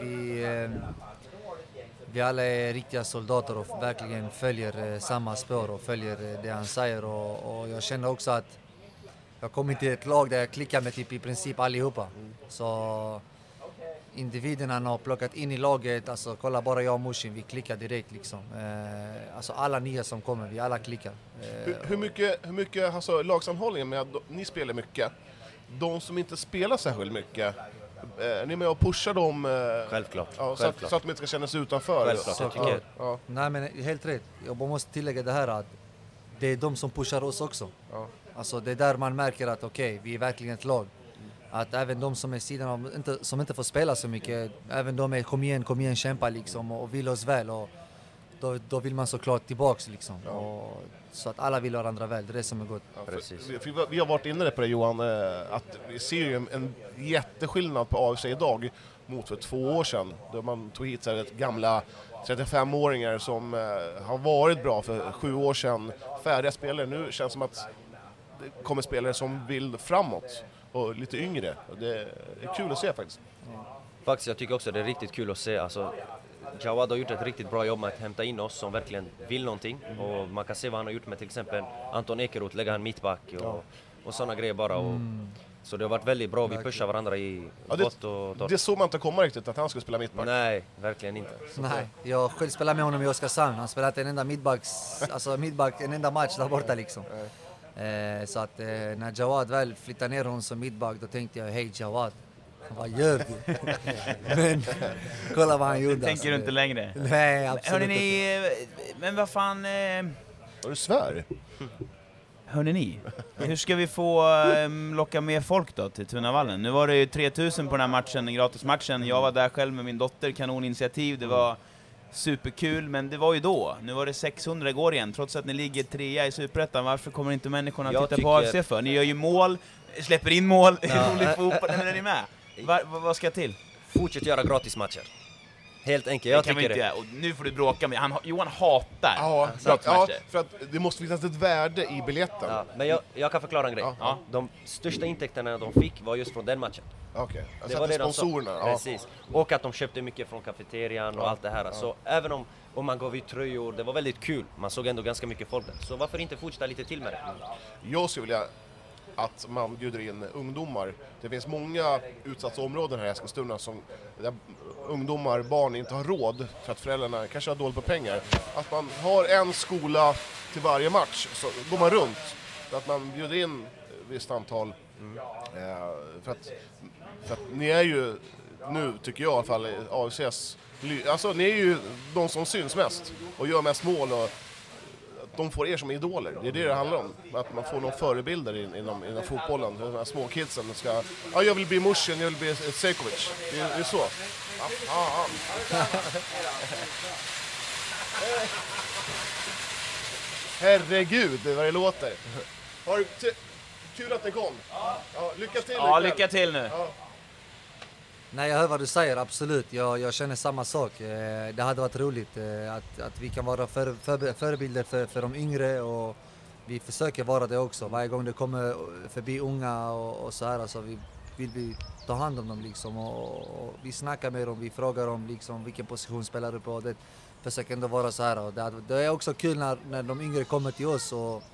Vi alla är riktiga soldater och verkligen följer samma spår och följer det han säger. Och jag känner också att jag kommer till ett lag där jag klickar med typ i princip allihopa. Så individerna han har plockat in i laget, alltså kolla bara jag och Mushin, vi klickar direkt liksom. Alltså alla nya som kommer, vi alla klickar. Hur mycket alltså, lagsamhållningen med att ni spelar mycket? De som inte spelar särskilt mycket, är ni med och pushar dem? Självklart. Ja, så att de inte ska känna sig utanför? Självklart, ja. Nej men helt rätt. Jag måste tillägga det här att det är de som pushar oss också. Ja. Alltså det är där man märker att vi är verkligen ett lag. Att även de som är sidan av, som inte får spela så mycket, även de är kom igen, kämpa liksom och vill oss väl. Och då vill man såklart tillbaks liksom. Ja. Så att alla vill varandra väl, det är det som är gott. Ja, precis. Vi har varit inne på det Johan, att vi ser ju en jätteskillnad på AFC idag mot för 2 år sedan. Då man tog hit ett gamla 35-åringar som har varit bra för 7 år sedan. Färdiga spelare, nu känns det som att det kommer spelare som vill framåt och lite yngre. Det är kul att se faktiskt. Faktiskt, jag tycker också det är riktigt kul att se. Alltså, Jawad har gjort ett riktigt bra jobb med att hämta in oss som verkligen vill någonting. Och man kan se vad han har gjort med till exempel Anton Ekeroth, lägga han mittback och sådana grejer bara. Så det har varit väldigt bra, vi pushar varandra i gott och dåligt. Det såg man inte komma riktigt att han skulle spela mittback. Nej, verkligen inte. Nej, jag själv spelade med honom i Oskarshamn. Han spelade en enda mittback, en enda match där borta liksom. Så att när Jawad väl flyttade ner honom som mittback, då tänkte jag, hej Jawad, vad gör du? Men kolla vad han gjorde. Tänker du inte längre? Nej, absolut inte. Men vad fan... Var du svär? Hörrni ni, hur ska vi få locka mer folk då till Tunavallen? Nu var det ju 3000 på den här matchen, gratismatchen. Jag var där själv med min dotter, kanoninitiativ. Det var superkul, men det var ju då. Nu var det 600 igår igen, trots att ni ligger 3 i Superettan. Varför kommer inte människorna att titta på AFC för? Ni gör ju mål, släpper in mål, rolig fotboll. Men är ni med? Vad ska till? Fortsätt göra gratismatcher. Helt enkelt, jag tycker det. Och nu får du bråka med Johan hatar för att det måste finnas ett värde i biljetten. Ja, men jag kan förklara en grej. Ja. De största intäkterna de fick var just från den matchen. Okej. Det var det sponsorerna. Precis. Och att de köpte mycket från kafeterian och allt det här. Så även om man gav ut tröjor, det var väldigt kul. Man såg ändå ganska mycket folk där. Så varför inte fortsätta lite till med det? Jag skulle vilja att man bjuder in ungdomar. Det finns många utsatta områden här i Eskilstuna där ungdomar, barn inte har råd för att föräldrarna kanske har dåligt på pengar. Att man har en skola till varje match, så går man runt. Så att man bjuder in ett visst antal. För att ni är ju nu, tycker jag i alla fall, AFCs... Alltså ni är ju de som syns mest och gör mest mål och de får er som idoler. Det är det handlar om. Att man får någon förebilder inom fotbollen. De här små kidsen ska... Ja, jag vill bli Mushin, jag vill bli Sejkovic. Det är så. Herregud, vad det låter. Kul att ni kom. Ja, lycka till. Ja, lycka till nu. Ja. Nej, jag hör vad du säger, absolut. Jag känner samma sak. Det hade varit roligt att vi kan vara förebilder för de yngre, och vi försöker vara det också. Varje gång det kommer förbi unga och så här, så vill vi ta hand om dem liksom, och vi snackar med dem, vi frågar dem liksom, vilken position spelar du på. Det försöker ändå vara så här, och det är också kul när de yngre kommer till oss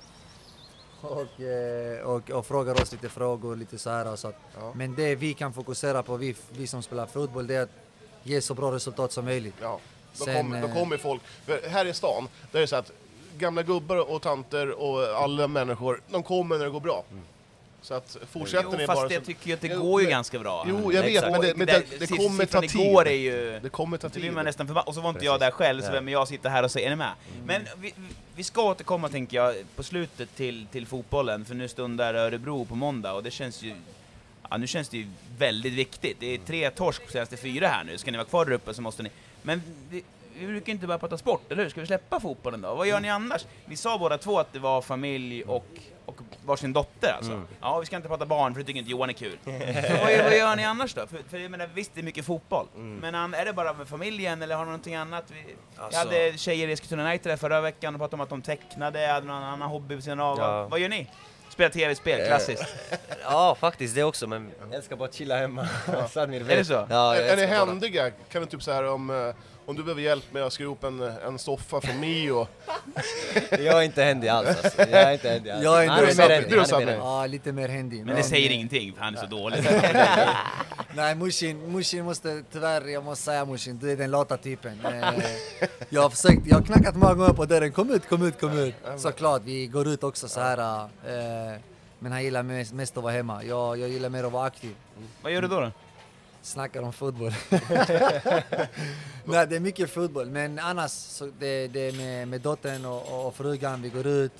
och frågar oss lite frågor, lite så här. Så att, men det vi kan fokusera på, vi som spelar fotboll, det är att ge så bra resultat som möjligt. Ja, då kommer folk. För här i stan, där är det så att gamla gubbar och tanter och alla människor, de kommer när det går bra. Så att fortsätter ni bara... Fast jag tycker att det går ju ganska bra. Jo, jag vet, men det kommer ta tid. Igår är ju... Det kommer ta tid. Man nästan och så var inte jag där själv, så men jag sitter här och säger, är ni med? Men vi ska återkomma, tänker jag, på slutet till fotbollen, för nu stundar Örebro på måndag, och det känns ju... Ja, nu känns det ju väldigt viktigt. Det är 3 torsk på senaste 4 här nu. Ska ni vara kvar där uppe så måste ni... Men vi brukar inte bara prata sport, eller hur? Ska vi släppa fotbollen då? Vad gör ni annars? Vi sa båda två att det var familj och varsin dotter alltså. Ja, vi ska inte prata barn, för det tycker inte Johan är kul. Så vad gör ni annars då? För jag menar, visst, det är mycket fotboll. Men är det bara med familjen, eller har ni någonting annat? Jag hade tjejer i Eskilstuna United förra veckan och pratade om att de tecknade, hade någon annan hobby på sidan av. Ja. Vad gör ni? Spela tv-spel, klassiskt. Ja, faktiskt det också, men jag älskar bara chilla hemma. Är det så? Ja, är ni händiga? Kan du typ så här om du behöver hjälp med att skruva upp en soffa för Mio? Jag är inte händig alls. Alltså. Jag är inte händig alls. Jag är mer ja, lite mer händig. Men det säger ingenting, för han är så dålig. Nej, Mushin måste, tyvärr, jag måste säga Mushin, du är den lata typen. Jag har knackat många gånger på dörren, kom ut. Såklart, vi går ut också så här. Men han gillar mest att vara hemma. Jag gillar mer att vara aktiv. Vad gör du då? Snackar om fotboll. Nej, det är mycket fotboll, men annars så det är med dottern och frugan, vi går ut.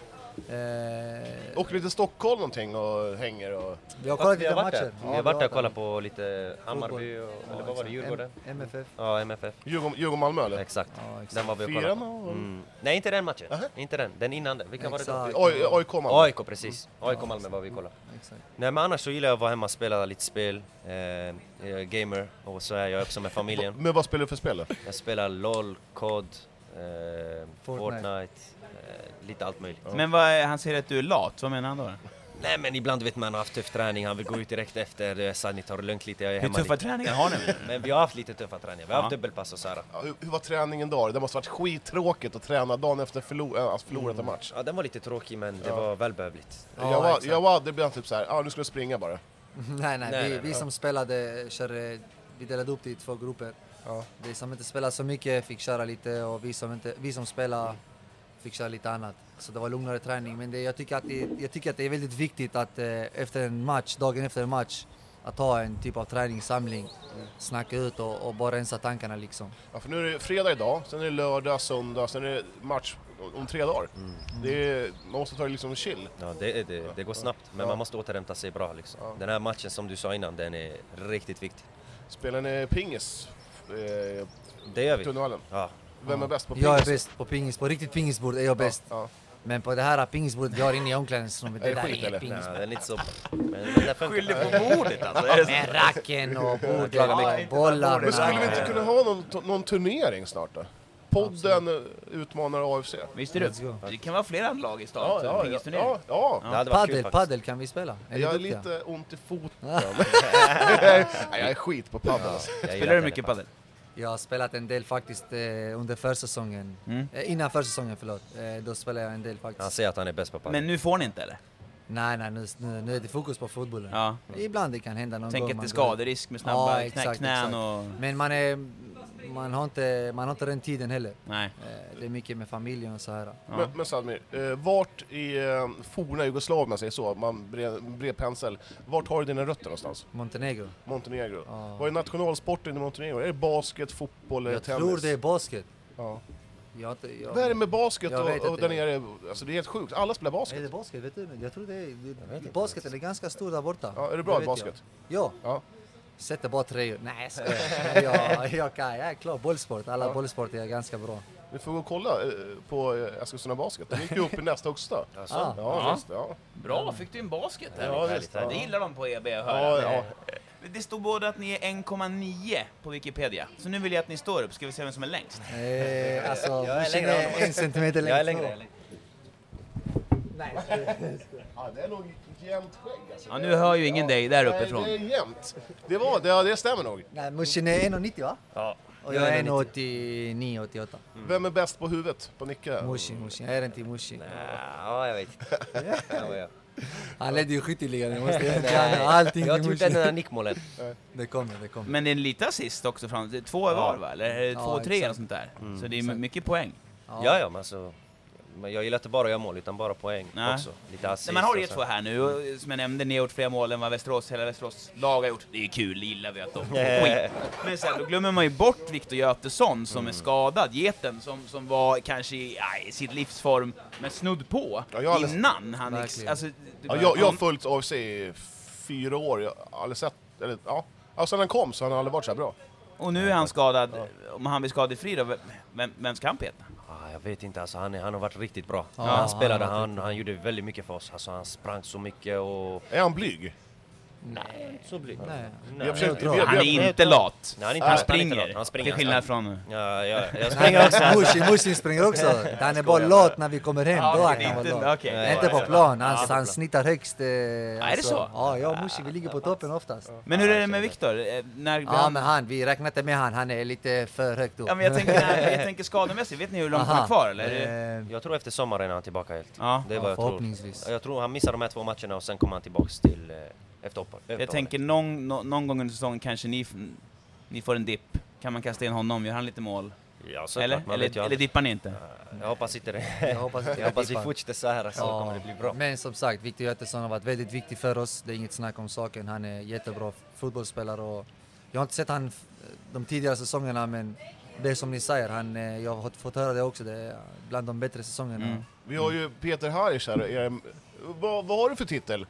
Åker lite Stockholm någonting och hänger och... Vi har kollat lite matcher. Vi har varit där och kollat på lite Hammarby eller vad var det, Djurgården? MFF. Ja, MFF. Djurgården-Malmö eller? Exakt. Ja, exakt. Den var vi och kollade. Nej, inte den matchen. Inte den innan det. Vilka var det då? AIK-Malmö. AIK, precis. AIK-Malmö var vi och kollade. Exakt. Nej, men annars så gillar jag att vara hemma och spela lite spel. Gamer, och så är jag också med familjen. Men vad spelar du för spel då? Jag spelar LOL, COD, Fortnite, lite allt möjligt. Men han säger att du är lat, vad menar han då? Nej, men ibland vet man har haft tuff träning, han vill gå ut direkt efter, så ni tar det lugnt lite, jag är hemma. Hur tuffa träningar har ni? Men vi har haft lite tuffa träningar, vi har haft dubbelpass och så här. Ja, hur var träningen då? Det måste varit skittråkigt att träna dagen efter förlorat en match. Ja, den var lite tråkig, men det var välbehövligt. Det blev typ så här, nu ska du springa bara. Nej, vi som spelade vi delade upp det i 2 grupper. Ja. Vi som inte spelade så mycket fick köra lite, och vi som spelade fick köra lite annat. Så det var lugnare träning, men jag tycker att det är väldigt viktigt att efter en match, dagen efter en match, att ha en typ av träningssamling, snacka ut och bara rensa tankarna liksom. Ja, för nu är det fredag idag, sen är det lördag, söndag, sen är det match om 3 dagar. Man måste ta det liksom chill. Ja, det går snabbt, men man måste återhämta sig bra liksom. Ja. Den här matchen som du sa innan, den är riktigt viktig. Spelar ni pingis? Det gör vi. Tunnelvallen? Ja. Vem är bäst på pingis? Jag är bäst på pingis, på riktigt pingisbord är jag bäst. Ja. Men på det här pingisbordet vi har inne i omklädningsrummet, det där är pingisbord. Ja, det är lite så. Skyller på bordet alltså. Med racken och bordet, bollarna. Men skulle vi inte kunna ha någon turnering snart då? Podden utmanar AFC. Visst är det kan vara flera lag i stan. Ja. Paddel kan vi spela. Jag är lite ont i foten. Jag är skit på paddel. Spelar du mycket paddel? Jag har spelat en del faktiskt under försäsongen. Innan försäsongen, förlåt. Då spelade jag en del faktiskt. Han säger att han är bäst på paddel. Men nu får ni inte, eller? Nej, nu är det fokus på fotbollen. Ja. Ibland det kan hända någon gång. Tänk att det är skaderisk med snabba knän och... Men man har inte den tiden heller. Nej. Det är mycket med familjen och så här. Ja. Men Sadmir, vart i forna Jugoslavien, säger så, man bred pensel, vart har du dina rötter någonstans? Montenegro. Vad är nationalsporten i Montenegro? Är det basket, fotboll eller tennis? Jag tror det är basket. Ja. Vad är det med basket och där nere? Alltså det är helt sjukt. Alla spelar basket. Är det basket? Vet du? Jag tror det är basket är ganska stor där borta. Ja, är det bra i basket? Ja. Sätter bara 3. Nej, jag är klar. Bollsport. Alla bollsport är ganska bra. Vi får gå och kolla på Eskilstuna Basket. Den gick ju upp i nästa högsta. Visst, Bra, fick du en basket där? Ja, visst. Det gillar de på EB att höra. Ja. Det står både att ni är 1,9 på Wikipedia. Så nu vill jag att ni står upp. Ska vi se vem som är längst? Alltså, jag är längre. 1 centimeter längst. Jag är längre. Nej. Det är nog jämnt skägg alltså. Ja, nu hör ju ingen dig där uppifrån. Nej, det är jämnt. Det stämmer nog. Nej, Mushin är 1,90 va? Ja. Och jag är 1,89-88. Vem är bäst på huvudet? På Nicke? Mushin. Är det inte Mushin? Ja, jag vet inte. Han ledde ju skytteligan. Jag måste gärna allting. Jag tror inte den där nickmålet. Det kommer. Men det är lite assist också fram. Det är 2 var va? Eller 2-3 eller sånt där. Så det är mycket poäng. Ja, men alltså... Men jag gillar inte bara att göra mål, utan bara poäng också. Lite assist. Nej, man har ju 2 här nu, och som jag nämnde, ni har gjort fler mål än vad hela Västerås lag har gjort. Det är kul, det gillar vi att de skit. Men sen då glömmer man ju bort Victor Götesson som är skadad, geten som var kanske i sitt livsform med snudd på innan han... Alltså, jag har följt AFC i 4 år, jag har aldrig sett... Eller, sen han kom så han har aldrig varit så här bra. Och nu är han skadad, om han blir skadefri då, vem ska han peta? Jag vet inte, alltså han har varit riktigt bra. Han spelade, han gjorde väldigt mycket för oss. Alltså han sprang så mycket och... Är han blyg? Nej, inte så blyg. Han är inte lat. Nej, han springer. Till skillnad från... Jag springer också. Mushin springer också. Han är bara lat när vi kommer hem. Då han kan vara lat. Inte på plan. Han snittar högst. Är det så? Ja, Mushin, vi ligger på toppen oftast. Men hur är det med Victor? Men vi räknar inte med han är lite för högt upp. Ja, men jag tänker skademässigt. Vet ni hur långt han är kvar? Eller? Jag tror efter sommaren är han tillbaka helt. Ja, det var jag förhoppningsvis. Jag tror han missar de här 2 matcherna och sen kommer han tillbaka till efter jag tänker någon gång under säsongen kanske ni får en dipp. Kan man kasta in honom? Gör han lite mål? Ja, eller dippar ni inte? Jag hoppas inte det. Jag hoppas vi fortsätter så här, så kommer det bli bra. Men som sagt, Victor Götesson har varit väldigt viktig för oss. Det är inget snack om saken. Han är jättebra fotbollsspelare. Och jag har inte sett han de tidigare säsongerna, men det som ni säger, jag har fått höra det också. Det är bland de bättre säsongerna. Vi har ju Peter Harris här. Vad har du för titel?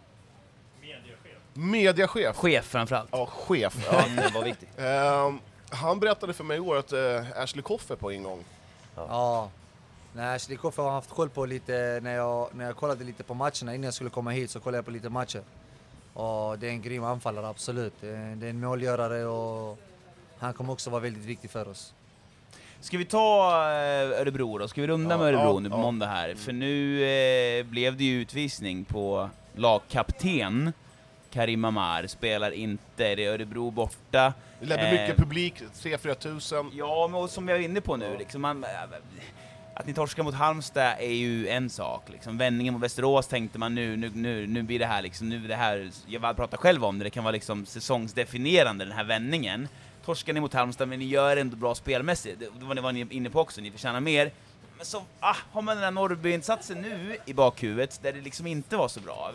Mediachef. Chef framförallt. Ja, chef. Det var viktigt. Han berättade för mig igår att Ashley Koffe är på ingång. Ja. Nej, Ashley Koffe har haft koll på lite när jag kollade lite på matcherna innan jag skulle komma hit, så kollade jag på lite matcher. Och det är en grym anfallare, absolut. Det är en målgörare och han kommer också vara väldigt viktig för oss. Ska vi ta Örebro då? Ska vi runda med Örebro nu på måndag här? För nu blev det ju utvisning på lagkapten. Karim Amar spelar inte, det är Örebro borta. Det lär mycket publik, 3-4 tusen. Ja, men som jag är inne på nu, liksom att ni torskar mot Halmstad är ju en sak. Liksom. Vändningen mot Västerås tänkte man nu blir det här, liksom, nu det här, jag pratar själv om det kan vara liksom säsongsdefinierande, den här vändningen. Torskar ni mot Halmstad, men ni gör ändå bra spelmässigt. Det var ni inne på också, ni förtjänar mer. Men så har man den här Norrby-insatsen nu i bakhuvudet, där det liksom inte var så bra.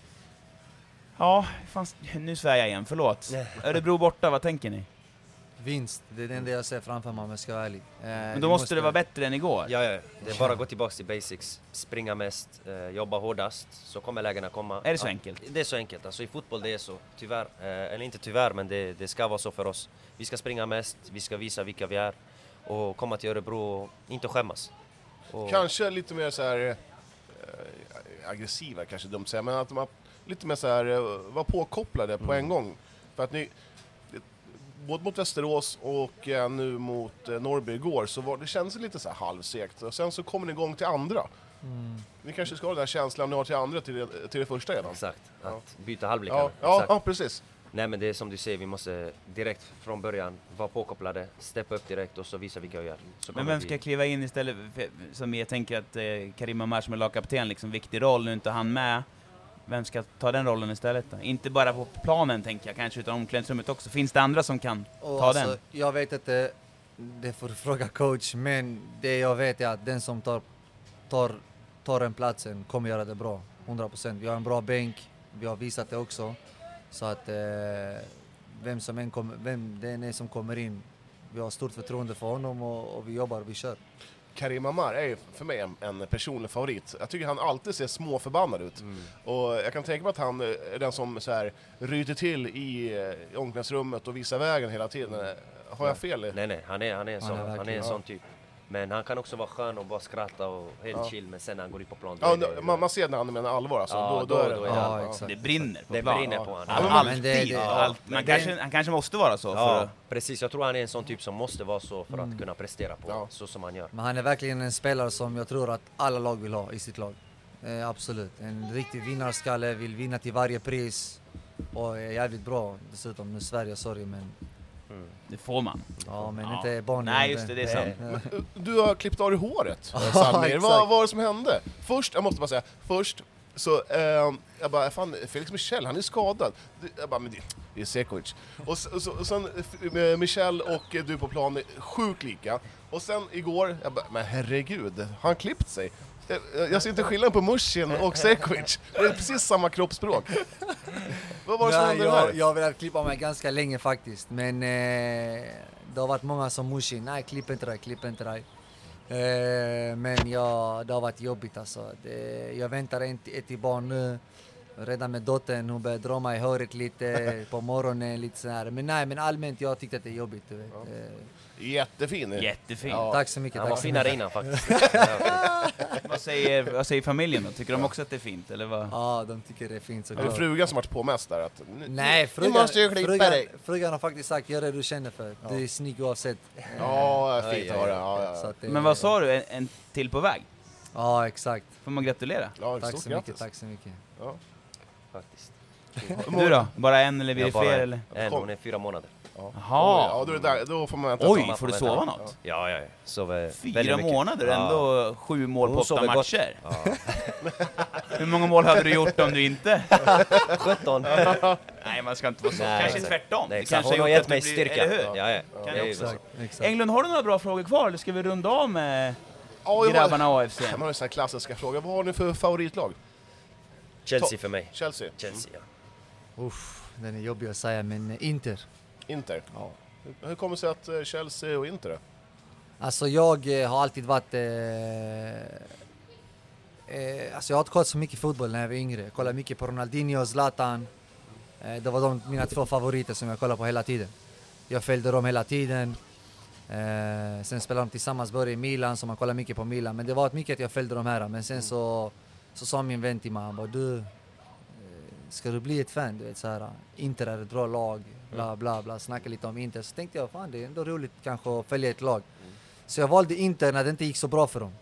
Ja, nu svär jag igen, förlåt. Örebro borta, vad tänker ni? Vinst, det är det enda jag ser framför mig om jag ska vara ärlig. Men då måste det vara bättre än igår. Ja, det är bara att gå tillbaka till basics. Springa mest, jobba hårdast, så kommer lägena komma. Är det så enkelt? Det är så enkelt, alltså i fotboll det är så, tyvärr. Eller inte tyvärr, men det ska vara så för oss. Vi ska springa mest, vi ska visa vilka vi är och komma till Örebro och inte skämmas. Kanske lite mer så här aggressiva, kanske dumt att säga, men att man lite mer så här var påkopplade på en gång. För att ni både mot Västerås och nu mot Norrby igår, så det kändes lite så här halvsekt. Och sen så kommer ni igång till andra. Ni kanske ska ha den här känslan ni har till andra till det första redan. Exakt, att byta halvlekarna. Ja, precis. Nej, men det är som du säger, vi måste direkt från början vara påkopplade, steppa upp direkt och så visa vilka vi gör. Men vem ska kliva in istället? Som jag tänker att Karim Amar som är lagkapten, liksom viktig roll, nu inte han med. Vem ska ta den rollen istället då? Inte bara på planen tänker jag, kanske utan omklädningsrummet också. Finns det andra som kan ta den? Jag vet inte, det får du fråga coach, men det jag vet är att den som tar den platsen kommer göra det bra, 100%. Vi har en bra bänk, vi har visat det också. Så att vem det är som kommer in, vi har stort förtroende för honom och vi jobbar, vi kör. Karim Amar är för mig en personlig favorit. Jag tycker han alltid ser småförbannad ut. Och jag kan tänka mig att han är den som så här ryter till i omklädningsrummet och visar vägen hela tiden. Har jag fel? Nej, han är en sån typ. Men han kan också vara skön och bara skratta och helt chill, men sen när han går ut på plan... man ser när han menar allvar alltså. Då är det... Exakt. Det brinner på det plan. Brinner på honom. Han kanske måste vara så. Ja, precis. Jag tror han är en sån typ som måste vara så för att kunna prestera på så som han gör. Men han är verkligen en spelare som jag tror att alla lag vill ha i sitt lag. Absolut. En riktig vinnarskalle, vill vinna till varje pris. Och är jävligt bra dessutom. Nu Sverige, sorry, men... Det får man. Ja, men inte barn. Nej, just det är sant. Du har klippt av dig håret, Samir. Vad var det som hände? Jag måste bara säga, så jag bara, fan, Felix Michel, han är skadad. Jag bara, men det är Sekovic. Och sen Michel och du på plan är sjukt lika. Och sen igår, jag bara, men herregud, han klippt sig. Jag ser inte skillnad på Mushin och Sekovic. Det är precis samma kroppsspråk. Vad var det som hände där? Jag har velat klippa mig ganska länge faktiskt. Men det har varit många som Mushin. Nej, klipp inte dig. Men det har varit jobbigt alltså. Jag väntar ett till barn nu. Redan med dottern, hon börjar dra mig i håret lite på morgonen. Lite så här. Men allmänt, jag tyckte att det är jobbigt. Du vet. Jättefin. Ja. Tack så mycket. Han var finare innan faktiskt. Vad säger familjen då? Tycker de också att det är fint? Eller vad? Ja, de tycker det är fint. Är det frugan som varit på mest där? Nej, frugan har faktiskt sagt, gör det du känner för. Du är snygg oavsett. Ja, fint att höra. Men vad sa du? En till på väg? Ja, exakt. Får man gratulera? Ja, tack så mycket. Ja. Faktiskt. Du då? Bara en eller blir det fler? Eller? Hon är 4 månader. Jaha. Ja, då får man vänta. Oj, får du sova något? Ja. 4 månader, ändå 7 mål på 8 matcher. Ja. Hur många mål hade du gjort om du inte? 17. Nej, man ska inte vara så. Kanske tvärtom. Nej, kanske har gett mig styrka. Eller hur? Ja. Exakt. Englund, har du några bra frågor kvar? Eller ska vi runda av med grabbarna AFC? Man har ju sån här klassiska frågor. Vad har ni för favoritlag? Chelsea för mig. Chelsea, ja. Den är jobbig att säga, men Inter. Inter? Ja. Hur kommer det sig att Chelsea och Inter? Alltså jag har alltid varit... alltså jag har inte kollat så mycket fotboll när jag var yngre. Jag kollade mycket på Ronaldinho och Zlatan. Det var mina 2 favoriter som jag kollade på hela tiden. Jag följde dem hela tiden. Sen spelade de tillsammans, började i Milan, så man kollade mycket på Milan. Men det var mycket att jag följde de här. Men sen så sa min vän till mig, han bara, du, ska du bli ett fan? Du vet, så här, Inter är ett bra lag, bla bla bla, snacka lite om Inter. Så tänkte jag, fan, det är ändå roligt kanske att följa ett lag. Så jag valde Inter när det inte gick så bra för dem.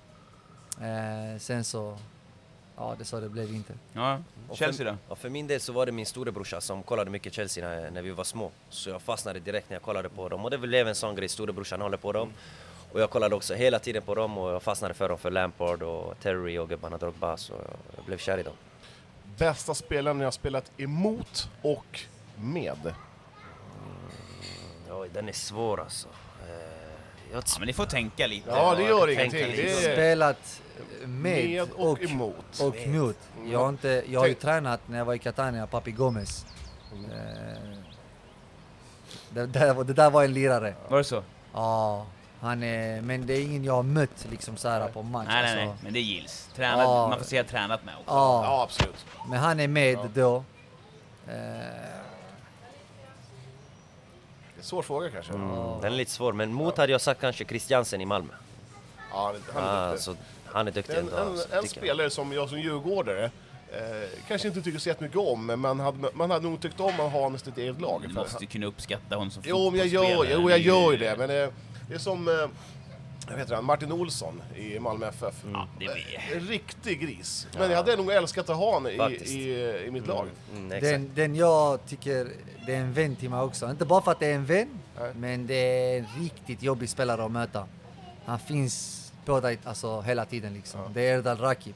Sen så, ja, det så det blev Inter. Ja, Chelsea då? Ja, för min del så var det min storebrorsa som kollade mycket Chelsea när vi var små. Så jag fastnade direkt när jag kollade på dem. Och det blev en sån grej, storebrorsan håller på dem. Och jag kollade också hela tiden på dem och jag fastnade för dem, för Lampard och Terry och gubbarna Drogba, så jag blev kär i dem. Bästa spelaren ni har spelat emot och med? Ja, den är svår alltså. Men ni får tänka lite. Ja, det gör ingenting. Det är spelat med och emot. Och mot. Jag har ju tränat när jag var i Catania, Papi Gomez. Det där var en lirare. Var det så? Ja. Men det är ingen jag har mött liksom så här på match. Nej, men det gills. Man får se tränat med också. Ja, absolut. Men han är med då. Det är svår fråga kanske. Den är lite svår, men mot hade jag sagt kanske Christiansen i Malmö. Ja, han är duktig ändå. En spelare som jag som djurgårdare kanske inte tycker så jättemycket om, men man hade nog tyckt om att ha ett eget lag. Du måste kunna uppskatta honom som fotbollsspelare. Jag gör ju det, men det är som Martin Olsson i Malmö FF. En riktig gris. Men jag hade nog älskat att ha honom i mitt lag. Den jag tycker, det är en vän till mig också. Inte bara för att det är en vän, men det är en riktigt jobbig spelare att möta. Han finns på dig alltså, hela tiden liksom. Det är Erdal Rakip.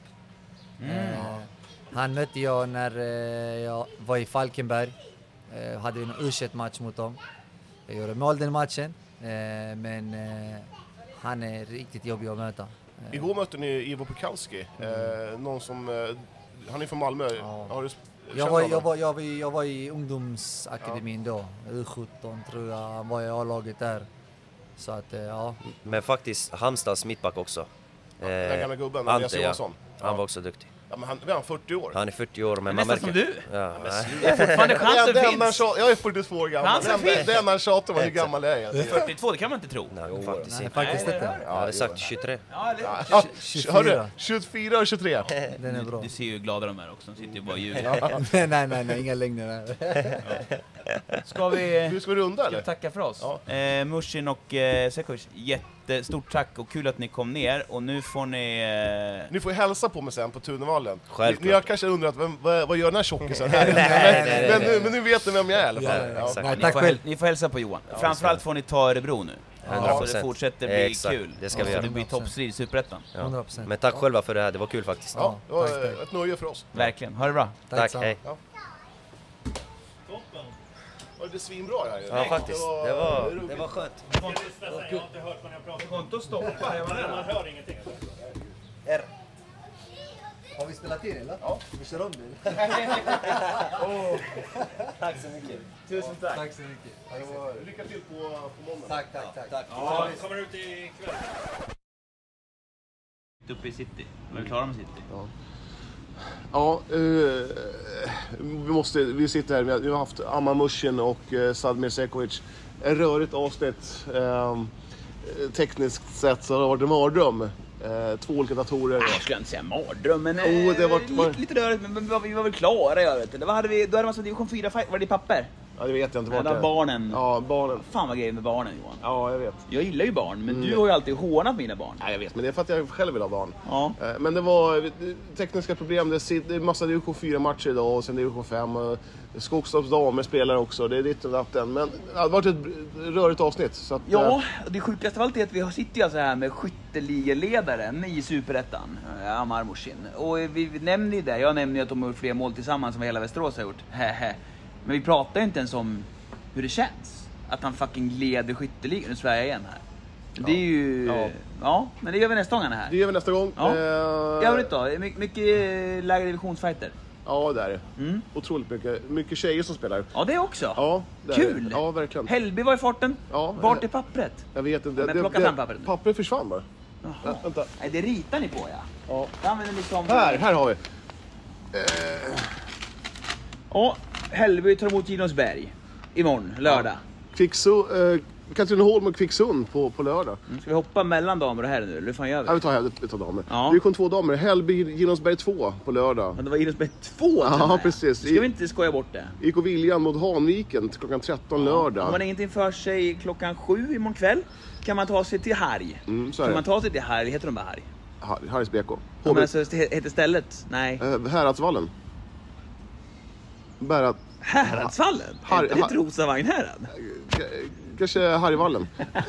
Han mötte jag när jag var i Falkenberg. Hade en U21-match mot dem. Jag gjorde mål den matchen. Men han är riktigt jobbig att möta. Igår mötte ni Ivo Pukalski. Någon som... han är från Malmö. Har du jag var i ungdomsakademin då. U17 tror jag. Han var i A-laget där. Så att, ja. Men faktiskt Halmstads mittback också. Den gamla gubben, Ante, Johansson. Han var också duktig. Ja, men han är 40 år. Han är 40 år, men nästan som du. Ja, det är fortfarande chansen finns. Jag är 42 år gammal. Det enda han tjatar var hur gammal jag är. 42, det kan man inte tro. Nej, faktiskt inte. Faktiskt inte. Jag hade sagt 23. Ja, 24. 24 och 23. Den är bra. Du ser ju glada de här också. De sitter ju bara och ljuger. nej, inga längder där. Ska vi runda eller? Tacka för oss. Mushin och Sekovic, jättestort tack och kul att ni kom ner. Och nu får ni får hälsa på mig sen på Tunevallen. Självklart. Ni har kanske undrat vad gör den här tjockisen här? Men nu vet ni vem jag är i alla fall. Nej, tack själv. Ni får hälsa på Johan. Framförallt får ni ta Örebro nu. 100%. Så det fortsätter bli Exakt. kul. Det ska vi göra. Det blir toppstrid i Superettan. 100%. Men tack själva för det här, det var kul faktiskt. Ja, det var ett nöje för oss. Verkligen, ha det bra. Tack, hej. Ja. Var det svinbra här? Ja, faktiskt. Det var skönt. Jag har inte hört vad ni har pratat om. Det går inte att stoppa. Man hör ingenting. Har vi spelat in eller? Ja. Vi kör om det. Tack så mycket. Tusen tack. Tack så mycket. Lycka till på måndag. Tack. Ja, vi kommer ut ikväll. Uppe i City. Var vi klara med City? Ja, vi sitter här, vi har haft Amar Mushin och Sadmir Sekovic. En rörigt avsnitt. Tekniskt sett så har det varit en mardröm. 2 olika datorer. Jag skulle inte säga mardröm, men det var lite rörigt, men vi var väl klara, jag vet inte. Då hade man som division 4 fight, var det i papper? Ja, det vet jag inte vart det är. Barnen. Ja, barnen. Fan vad grejer med barnen, Johan. Ja, jag vet. Jag gillar ju barn, men du har ju alltid hånat mina barn. Ja, jag vet, men det är för att jag själv vill ha barn. Ja. Men det var tekniska problem. Det är massa division 4-matcher idag och sen division 5. Skogstorps damer spelar också, det är ditt och datten. Men det har varit ett rörigt avsnitt. Så att, ja, och det sjukaste av allt är att vi sitter ju alltså här med skytteligaledaren i Superettan, Amar Mushin. Och vi nämner ju det, jag nämner ju att de har gjort fler mål tillsammans som hela Västerås har gjort. Men vi pratar ju inte ens om hur det känns att han fucking leder skytteligan. Nu svär jag igen här. Det är ju... Ja, men det gör vi nästa gång han är här. Det gör vi nästa gång. Ja. Övrigt då, mycket lägre divisionsfighter. Ja, det är det. Otroligt mycket tjejer som spelar. Ja, det också. Ja, det är kul! Det. Ja, verkligen. Hällby var i farten. Ja, vart är pappret? Jag vet inte. Men plocka fram pappret. Pappret försvann bara. Vänta. Nej, det ritar ni på, ja. Liksom... Här har vi. Ja, Hällby tar emot Ginosberg imorgon, lördag. Katrineholm och Kvicksund på lördag. Ska vi hoppa mellan damer och herrar nu? Eller hur fan gör vi? Ja, vi tar damer. Ja. Vi kom 2 damer. Hällby, Ginosberg 2 på lördag. Men det var Ginosberg 2? Ja, precis. Ska vi inte skoja bort det? IK Viljan mot Hanviken klockan 13 lördag. Om man ingenting för sig klockan 7 imorgon kväll kan man ta sig till Harry. Kan man ta sig till Harry? Heter de bara Harry? Harrys BK. Ja, men alltså, heter stället? Nej. Häradsvallen. Häradsvallen? Är det Rosavagn Härad? Kanske Harryvallen.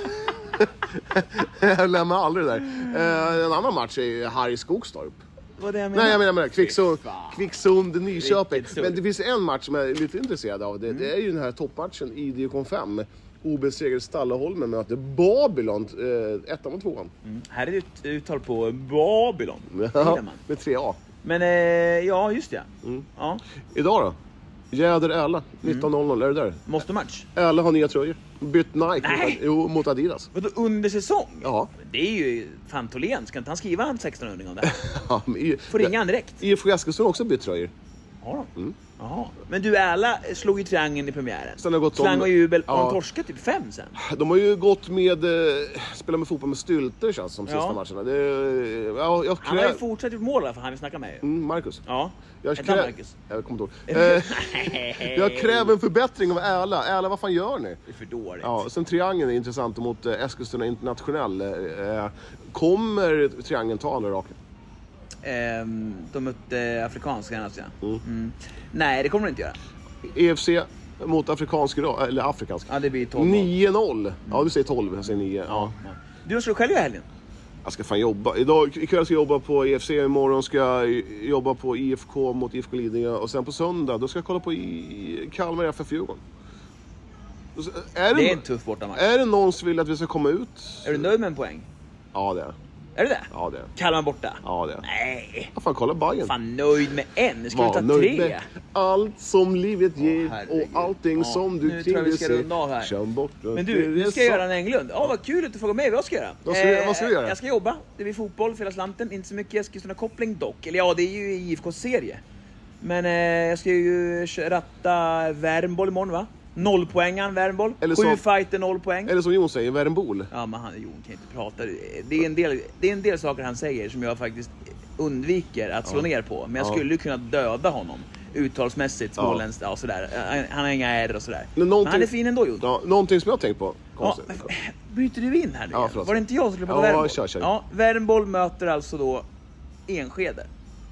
Jag lämnar aldrig det där. En annan match är Harry Skogstorp. Vad det jag menar? Nej, jag menar Kvicksund, Nyköping. Men det finns en match som jag är lite intresserad av. Det är ju den här toppmatchen i division 5. OB-seger Stalleholmen möter Babylon 1-2. Här är det ett uttal på Babylon. Ja, med 3A. Men ja, just det. Ja. Idag då? Jäder Äla, 19.00, är det där? Måste match. Äla har nya tröjor. Bytt Nike mot Adidas. Vadå, under säsong? Ja. Det är ju fan Tholén. Ska inte han skriva en 1600 om det här? Ja, men får ringa han direkt. IFK Eskilstuna har också bytt tröjor. Ja då. Jaha. Men du, Äla slog ju triangeln i premiären. Slang och jubel. Och de torskade typ 5 sen. De har ju gått med spela med fotboll med stylter, känns som sista matcherna. Han har ju fortsatt gjort mål för han vill snacka med. Marcus. Ja. Jag kommer inte ihåg. Jag kräver en förbättring av Äla. Äla, vad fan gör ni? Det är för dåligt. Ja, sen triangeln är intressant mot Eskilstuna Internationell. Kommer triangeln ta alla raka? De mötte afrikanska Nej, det kommer de inte göra. EFC mot afrikansk idag, eller afrikansk. Ja, det blir 12. 9-0. Ja, du säger 12, jag säger 9. Ja. Du ska själv i helgen? Jag ska fan jobba. Ikväll ska jag jobba på EFC, imorgon ska jag jobba på IFK mot IFK Lidingö. Och sen på söndag, då ska jag kolla på Kalmar FF Djurgården. Det är en tuff bortamatch. Är det någon som vill att vi ska komma ut? Är du nöjd med en poäng? Ja, det är. Är det det? Ja, det är. Kalmar borta? Ja, det är. Nej. Vad fan, kolla Bayern. Fan, nöjd med en. Ska du ta 3? Allt som livet ger och allting som du nu tror jag vi ska runda av här. Men du, nu ska jag göra en Englund. Vad kul att du får gå med. Vad ska jag göra? Vad ska du göra? Jag ska jobba. Det blir fotboll för hela slanten. Inte så mycket Eskilstuna-koppling dock. Eller ja, det är ju IFK-serie. Men jag ska ju ratta Värmboll imorgon, va? 0 poängen Värmboll. 7 fighter, 0 poäng. Eller som Jon säger, Värmbol. Ja, men Jon kan inte prata. Det är en del saker han säger som jag faktiskt undviker att slå ner på. Men jag skulle ju kunna döda honom. Uttalsmässigt, småländskt, sådär. Han har inga R och sådär. Men han är fin ändå, Jon. Ja, någonting som jag har tänkt på. Byter du in här nu? Ja, var det inte jag som skulle på Värmboll? Kör. Ja, Värmboll möter alltså då Enskede.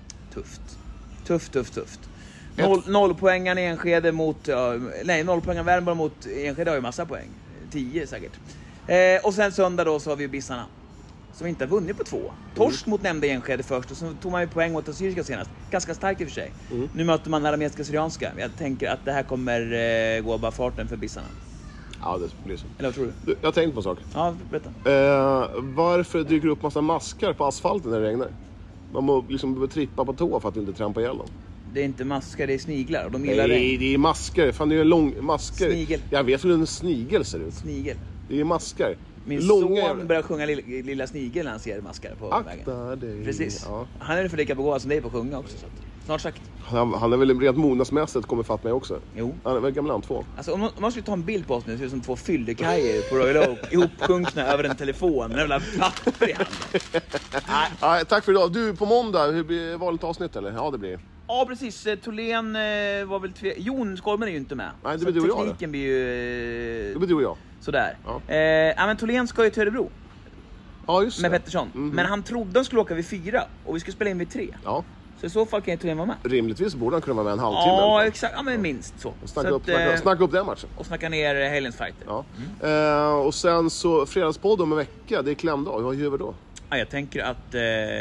Tufft. 0 poängen Enskede mot... 0 poängen Värmboll mot Enskede har ju massa poäng. 10 säkert. Och sen söndag då så har vi ju Bissarna. Som inte har vunnit på 2. Torsk mot nämnda Enskede först. Och så tog man ju poäng mot Assyriska senast. Ganska starkt i och för sig. Nu möter man Arameiska Syrianska. Jag tänker att det här kommer gå bara farten för Bissarna. Ja, det blir så. Eller vad tror du? Jag har tänkt på en sak. Ja, berätta. Varför dyker upp massa maskar på asfalten när det regnar? Man må liksom behöva trippa på tå för att inte trampa ihjäl dem. Det är inte maskar, det är sniglar. Och de gillar regn. Det är maskar. Fan, det är lång maskar. Snigel. Jag vet hur en snigel ser ut. Snigel. Det är maskar. Min son börjar sjunga lilla snigel när han ser maskar på vägen. Dig. Precis. Ja. Han är för lika begåvad som dig på att sjunga också. Så att, snart sagt. Han är väl rent mognadsmässigt kommer fatt mig också. Jo. Han är väl gammal 2. Alltså om man skulle ta en bild på oss nu, så ser det som 2 fyllekajer på Royal Oak ihopsjunkna över en telefon med en jävla papper i handen. Tack för idag. Du, på måndag, hur blir valet avsnitt eller? Ja, det blir. Ja, precis. Tholén var väl Jon Skolmen är ju inte med. Nej, det blir du och jag. Tekniken blir ju... Det blir du och jag. Sådär. Ja. Men Tholén ska ju till Örebro. Ja, just med det. Pettersson. Men han trodde han skulle åka vid 4 och vi skulle spela in vid 3. Ja. Så i så fall kan ju Tholén vara med. Rimligtvis borde han kunna vara med en halvtimme. Ja, exakt. Ja, men minst så. Snacka upp den matchen. Och snacka ner helgens fighter. Ja. Och sen så fredagspodd om en vecka, det är klämdag. Vad gör vi då? Ja, jag tänker att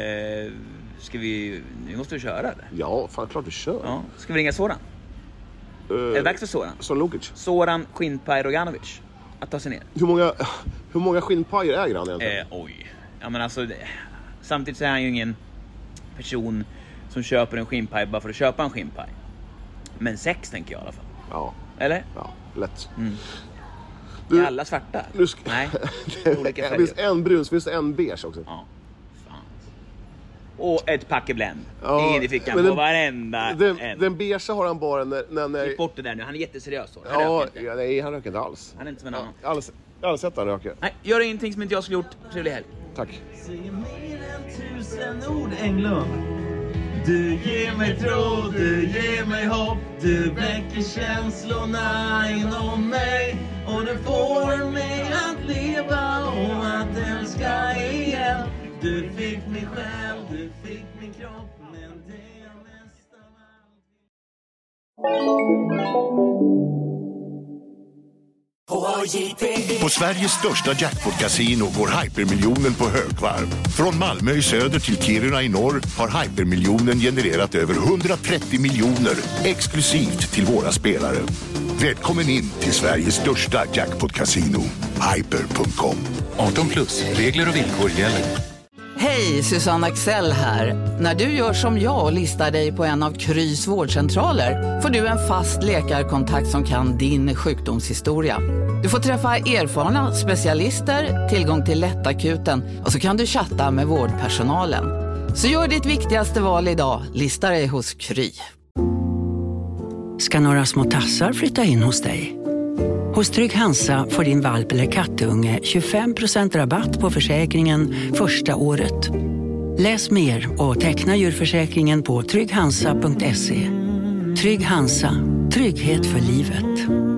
nu måste vi köra eller? Ja, fan klart vi kör. Ja. Ska vi ringa Soran? Är det dags för Soran? Soran Skinnpaj Roganovic att ta sig ner. Hur många skinnpajer äger han egentligen? Ja, men alltså samtidigt så är han ju ingen person som köper en skinnpaj bara för att köpa en skinnpaj. Men 6 tänker jag i alla fall. Ja. Eller? Ja, lätt. Det är alla svarta? Nej, olika färger. Det finns en brun, så finns det en beige också. Ja. Fan. Och ett packe Blend. Ja, in i fickan på varenda den beige har han bara när... Gick bort det där nu, han är jätteseriös då. Nej, han röker inte alls. Han är inte som en annan. Jag har aldrig sett han röker. Nej, gör ingenting som inte jag skulle gjort. Trevlig helg. Tack. Säger mer än 1000 ord, Englund. Du ger mig tro, du ger mig hopp. Du väcker känslorna inom mig. Och du får mig att leva och att älska igen. Du fick mig själv, du fick min kropp. Men det är mest av allt. På Sveriges största jackpot-casino går hypermiljonen på högvarv. Från Malmö i söder till Kiruna i norr har hypermiljonen genererat över 130 miljoner exklusivt till våra spelare. Välkommen in till Sveriges största jackpot-casino, hyper.com. 18+, regler och villkor gäller. Hej, Susanne Axel här. När du gör som jag och listar dig på en av Krys vårdcentraler får du en fast läkarkontakt som kan din sjukdomshistoria. Du får träffa erfarna specialister, tillgång till lättakuten och så kan du chatta med vårdpersonalen. Så gör ditt viktigaste val idag, lista dig hos Kry. Ska några små tassar flytta in hos dig? Hos Trygg Hansa får din valp eller kattunge 25% rabatt på försäkringen första året. Läs mer och teckna djurförsäkringen på trygghansa.se. Trygg Hansa, trygghet för livet.